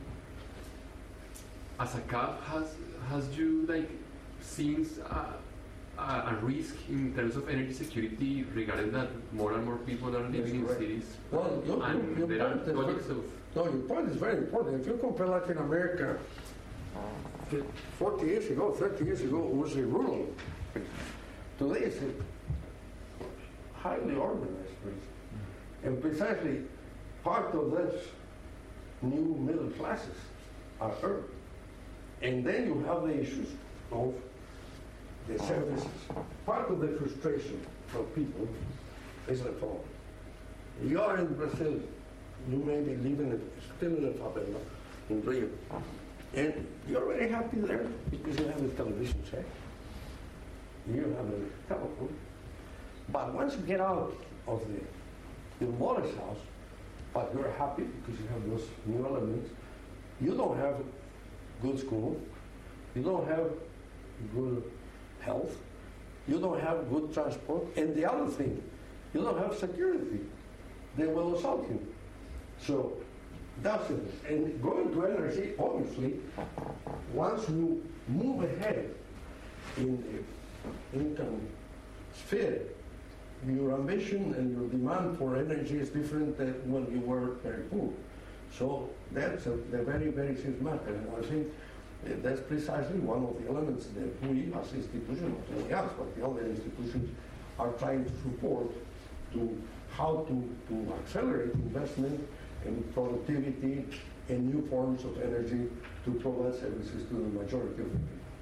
as a C A P, has has you like seen a, a, a risk in terms of energy security regarding that more and more people are living in correct. cities? Well, you, and you, there are point is projects very, of no, your point is very important. If you compare Latin America, forty years ago, thirty years ago, it was a rural. Today it's a highly organized region. And precisely part of this new middle classes are urban. And then you have the issues of the services. Part of the frustration of people is the following. You are in Brazil, you may be living in, still in a favela in Rio, and you're very happy there because you have a television set, you have a telephone. But once you get out of the, your mother's house, but you're happy because you have those new elements, you don't have good school, you don't have good health, you don't have good transport, and the other thing, you don't have security. They will assault you. So that's it. And going to energy, obviously, once you move ahead in the income sphere, your ambition and your demand for energy is different than when you were very poor. So that's a, a very, very serious matter. And I think uh, that's precisely one of the elements that we as institutions, not only us, but the other institutions, are trying to support to how to, to accelerate investment in productivity and new forms of energy to provide services to the majority of the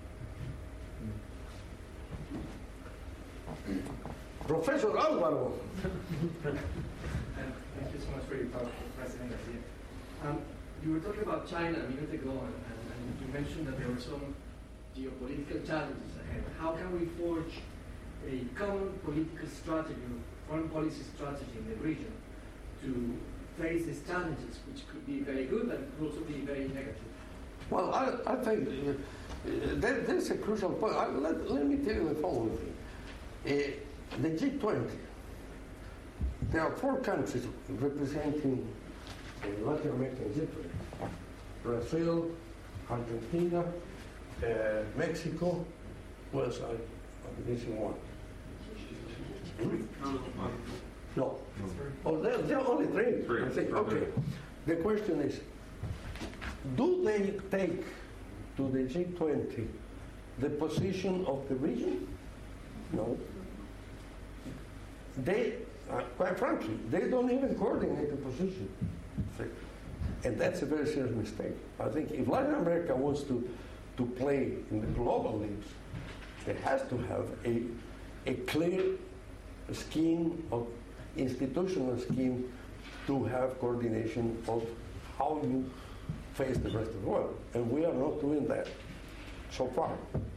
people. Professor Álvaro. Thank you so much for your talk, President Garcia. Um, you were talking about China a minute ago, and, and, and you mentioned that there were some geopolitical challenges ahead. How can we forge a common political strategy, foreign policy strategy in the region to face these challenges, which could be very good and could also be very negative? Well, I, I think uh, that, that's a crucial point. I, let, let me tell you the following thing. Uh, the G twenty, there are four countries representing uh, Latin American G twenty. Brazil, Argentina, uh, Mexico, was I, I'm missing one. No. Oh, there, there are only three. Three. I think. Okay. The question is, do they take to the G twenty the position of the region? No. They, uh, quite frankly, they don't even coordinate the position. And that's a very serious mistake. I think if Latin America wants to, to play in the global leagues, it has to have a, a clear scheme of institutional scheme to have coordination of how you face the rest of the world. And we are not doing that so far.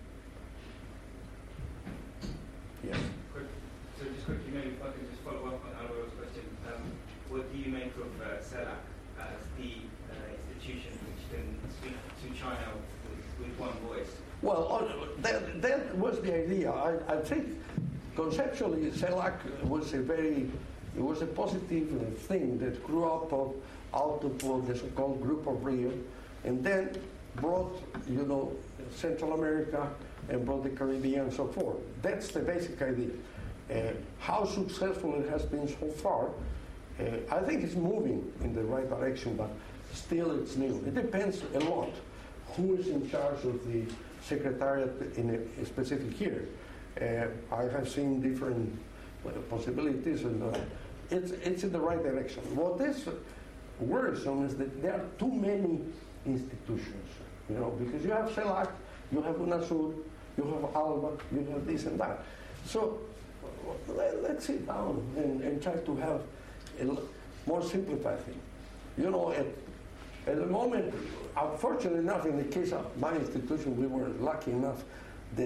Yes. Quick, so just quickly, maybe if I could just follow up on Alvaro's question. Um, what do you make of uh, CELAC as the uh, institution which can speak to China with, with one voice? Well, uh, that, that was the idea. I, I think conceptually CELAC was a very, it was a positive thing that grew up of, out of the so-called Group of Rio, and then brought, you know, Central America and brought the Caribbean and so forth. That's the basic idea. Uh, how successful it has been so far, uh, I think it's moving in the right direction, but still it's new. It depends a lot who is in charge of the secretariat in a, a specific year. Uh, I have seen different uh, possibilities, and uh, it's, it's in the right direction. What is worrisome is that there are too many institutions, you know, because you have CELAC, you have UNASUR, you have ALBA, you have this and that. So let, let's sit down and, and try to have a more simplified thing. You know, at, at the moment, unfortunately enough, in the case of my institution, we were lucky enough that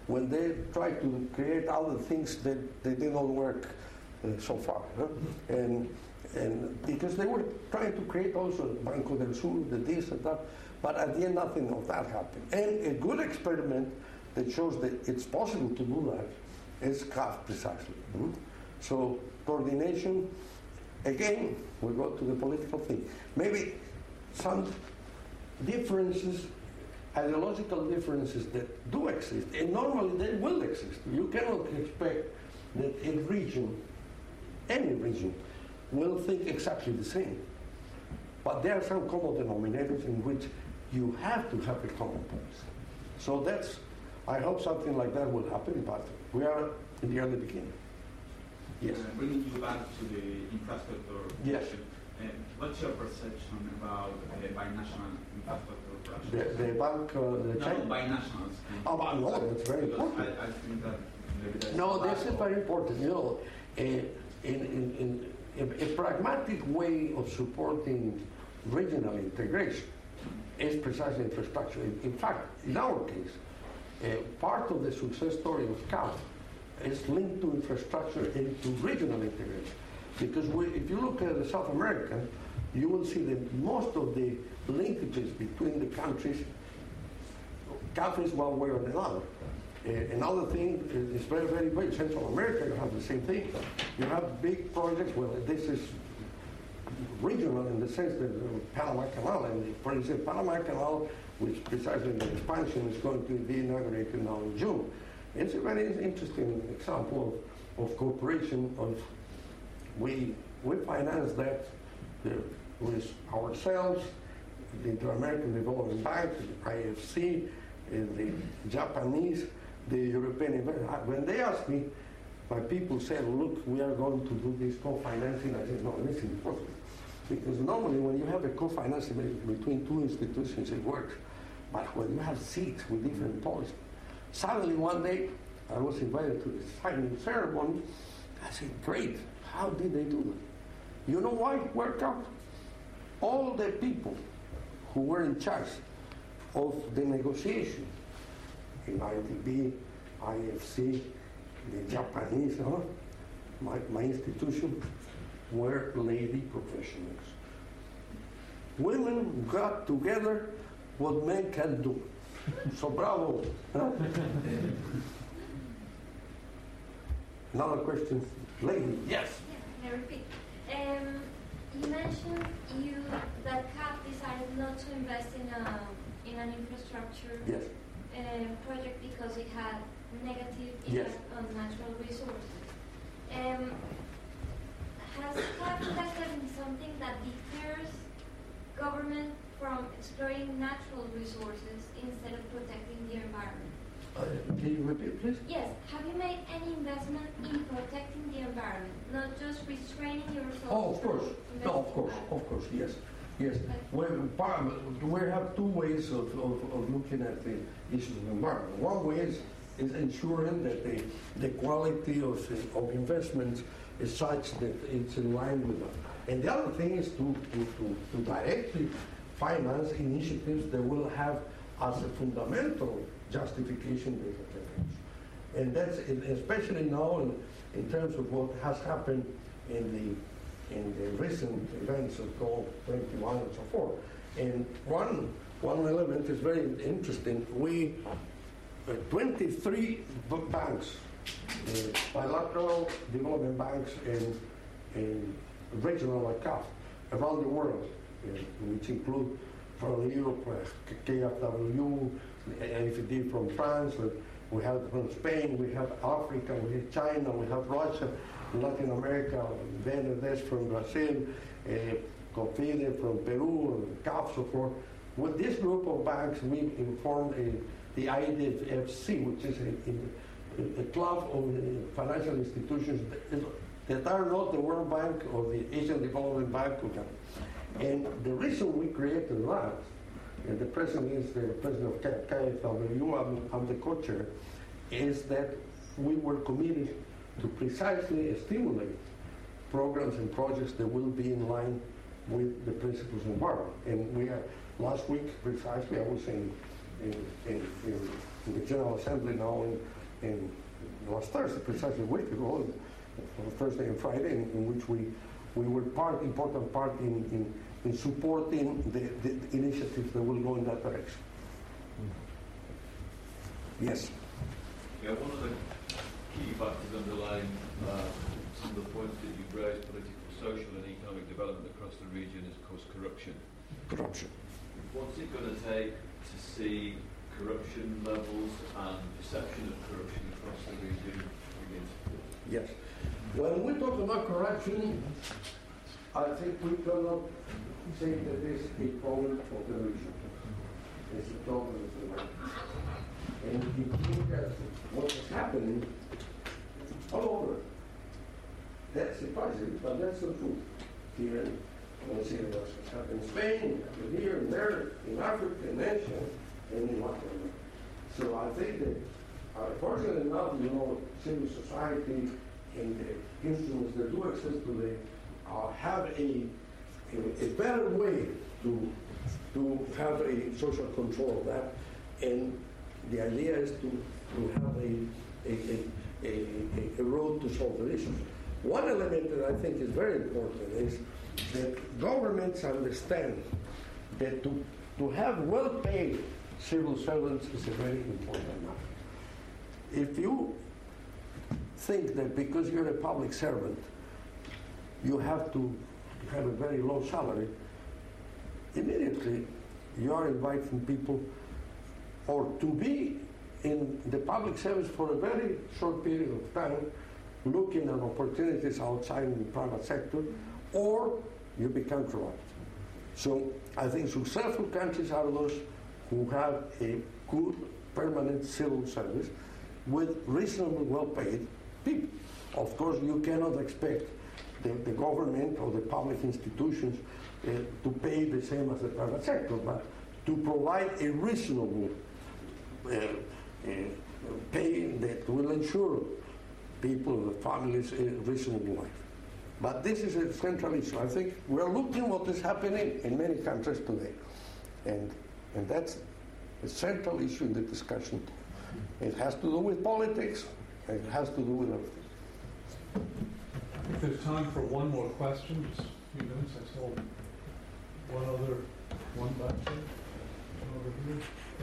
when they try to create other things that they did not work uh, so far. Huh? And, and because they were trying to create also Banco del Sur, the this and that, but at the end nothing of that happened. And a good experiment that shows that it's possible to do that is C A F precisely. Hmm? So coordination, again, we go to the political thing. Maybe some differences, ideological differences that do exist, and normally they will exist. You cannot expect that a region, any region, will think exactly the same. But there are some common denominators in which you have to have a common place. So that's, I hope something like that will happen, but we are in the early beginning. Yes. Uh, bringing you back to the infrastructure. Yes. Uh, what's your perception about uh, binational infrastructure projects? The, the bank, uh, the no, China. binationals. Oh, but no, that's very Because important. I, I think that maybe that's No, a this is lack of- very important. You know, uh, in, in, in a, a pragmatic way of supporting regional integration is precisely infrastructure. In, in fact, in our case, uh, part of the success story of C A F is linked to infrastructure and to regional integration. Because we, if you look at South America, you will see that most of the linkages between the countries, C A F is one way or another. Uh, another thing is, is very, very big. Central America, you have the same thing. You have big projects. Well, this is regional in the sense that the Panama Canal, and for example, Panama Canal, which precisely the expansion is going to be inaugurated now in June. It's a very interesting example of, of cooperation. Of we we finance that uh, with ourselves, the Inter-American Development Bank, the I F C, uh, the Japanese, the European. When they ask me, my people said, "Look, we are going to do this co-financing." I said, "No, this is impossible." Because normally when you have a co-financing between two institutions, it works. But when you have seats with different policies, suddenly one day I was invited to the signing ceremony. I said, great, how did they do that? You know why it worked out? All the people who were in charge of the negotiation in I D B, I F C, the Japanese, huh? my, my institution, were lady professionals. Women got together what men can do. So bravo. Huh? Another question. Lady, yes. Yeah, I repeat. Um, you mentioned you that C A F decided not to invest in a in an infrastructure Yes. uh, project because it had negative Yes. impact on natural resources. Um, has C A F invested in something that deters government from exploring natural resources instead of protecting the environment? Uh, can you repeat, please? Yes. Have you made any investment in protecting the environment, not just restraining yourself? Oh, of course. from No, of investing course, back? of course, yes. Yes. We, we have two ways of, of, of looking at the issue of the environment. One way is, is ensuring that the, the quality of, of investments is such that it's in line with that. And the other thing is to, to, to, to directly finance initiatives that will have as a fundamental justification the intervention. And that's especially now in, in terms of what has happened in the in the recent events of COP twenty-one and so forth. And one one element is very interesting. We uh, twenty-three banks, uh, bilateral development banks and, and regional like C A F around the world, uh, which include from Europe, uh, K F W, N F D from France, uh, we have from Spain, we have Africa, we have China, we have Russia, Latin America, Bangladesh from Brazil, uh, COFIDE from Peru, C A F, so forth. With this group of banks, we informed uh, the I D F C, which is a, a, a club of uh, financial institutions that, that are not the World Bank or the Asian Development Bank. And the reason we created that, and the president is the president of K F W, I'm, I'm the co-chair, is that we were committed to precisely stimulate programs and projects that will be in line with the principles of environment. And we are, last week precisely, I was in, in, in, in in the General Assembly now in, in last Thursday, precisely a week ago, Thursday and Friday, in, in which we we were part, important part in, in, in supporting the, the initiatives that will go in that direction. Yes. Yeah, one of the key factors underlying uh, some of the points that you've raised, political, social and economic development across the region is, of course, corruption. Corruption. What's it going to take to see corruption levels and perception of corruption across the region begin to fall? Yes. When we talk about corruption, I think we cannot say that this is a problem of the region. It's a problem of the region. And if you look at what is happening all over, that's surprising, but that's the truth. Here in, let's see what's happened in Spain, here and there, in Africa, in Asia, and in Latin America. So I think that, unfortunately enough, you know, civil society and the instruments that do exist today uh, have a, a, a better way to, to have a social control of that. And the idea is to, to have a, a, a, a, a road to solve the issue. One element that I think is very important is that governments understand that to, to have well-paid civil servants is a very important matter. If you think that because you're a public servant, you have to have a very low salary, immediately you are inviting people or to be in the public service for a very short period of time, looking at opportunities outside in the private sector, or you become corrupt. So I think successful countries are those who have a good permanent civil service with reasonably well-paid people. Of course, you cannot expect the, the government or the public institutions uh, to pay the same as the private sector, but to provide a reasonable uh, uh, pay that will ensure people, the families, a reasonable life. But this is a central issue. I think we're looking at what is happening in many countries today. And, and that's a central issue in the discussion. It has to do with politics, and it has to do with everything. If there's time for one more question, just a few minutes. I saw one other, one back there, one over here.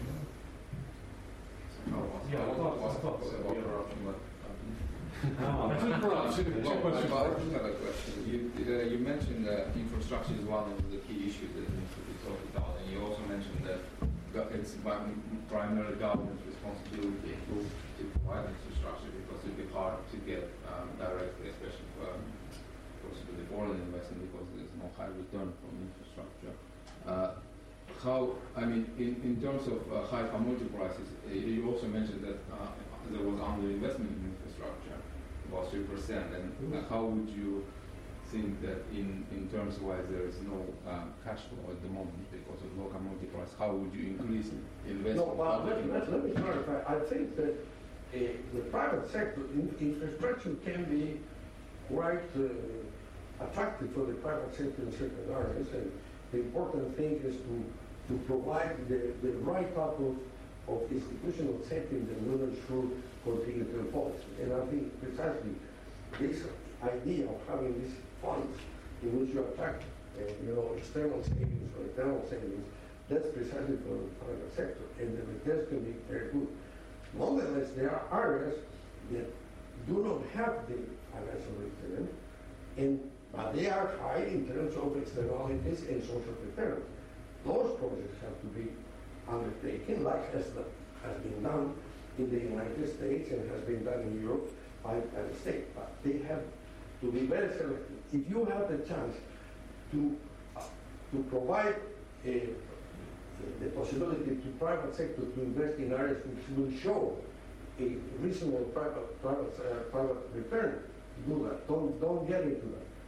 Yeah, I thought, I thought so. About corruption, but No, that's not corruption. Two well, questions. I just have a question. You, uh, you mentioned that infrastructure is one of the key issues that needs to be talked about, and you also mentioned that go- it's by- primarily government's responsibility to, to provide infrastructure because it'd be hard to get um, directly, especially for um, possibly foreign investment, because there's no high return from infrastructure. Uh, how, I mean, in, in terms of uh, high commodity prices, uh, you also mentioned that uh, there was underinvestment in infrastructure, about three percent, and uh, how would you think that in, in terms wise there is no um, cash flow at the moment because of low commodity price, how would you increase investment? No, well, let, let, let me clarify. I think that uh, the private sector in, infrastructure can be quite uh, attractive for the private sector in certain areas, and the important thing is to to provide the, the right type of, of institutional setting that will ensure continuity of policy. And I think precisely this idea of having these funds in which you attract uh, you know, external savings or internal savings, that's precisely for the private sector, and the returns can be very good. Nonetheless, there are areas that do not have the financial return, and but they are high in terms of externalities and social return. Those projects have to be undertaken, like has, the, has been done in the United States and has been done in Europe by, by the state. But they have to be very selective. If you have the chance to uh, to provide a, the possibility to private sector to invest in areas which will show a reasonable private private uh, private return, do that. Don't don't get into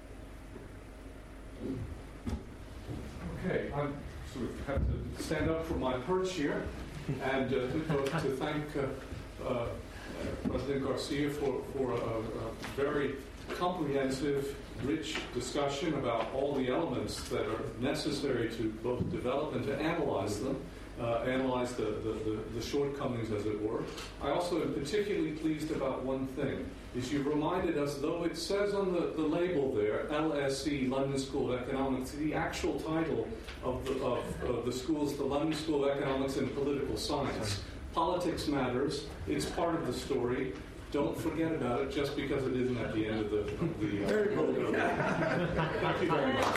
that. Okay, I'm sort of have to stand up from my perch here and uh, to, to thank uh, uh, President Garcia for, for a, a very comprehensive, rich discussion about all the elements that are necessary to both develop and to analyze them uh, analyzed the, the, the, the shortcomings, as it were. I also am particularly pleased about one thing, is you reminded us, though it says on the, the label there, L S E, London School of Economics, the actual title of the, of, of the school is the London School of Economics and Political Science. Politics matters. It's part of the story. Don't forget about it just because it isn't at the end of the, the uh, program. Thank you very much.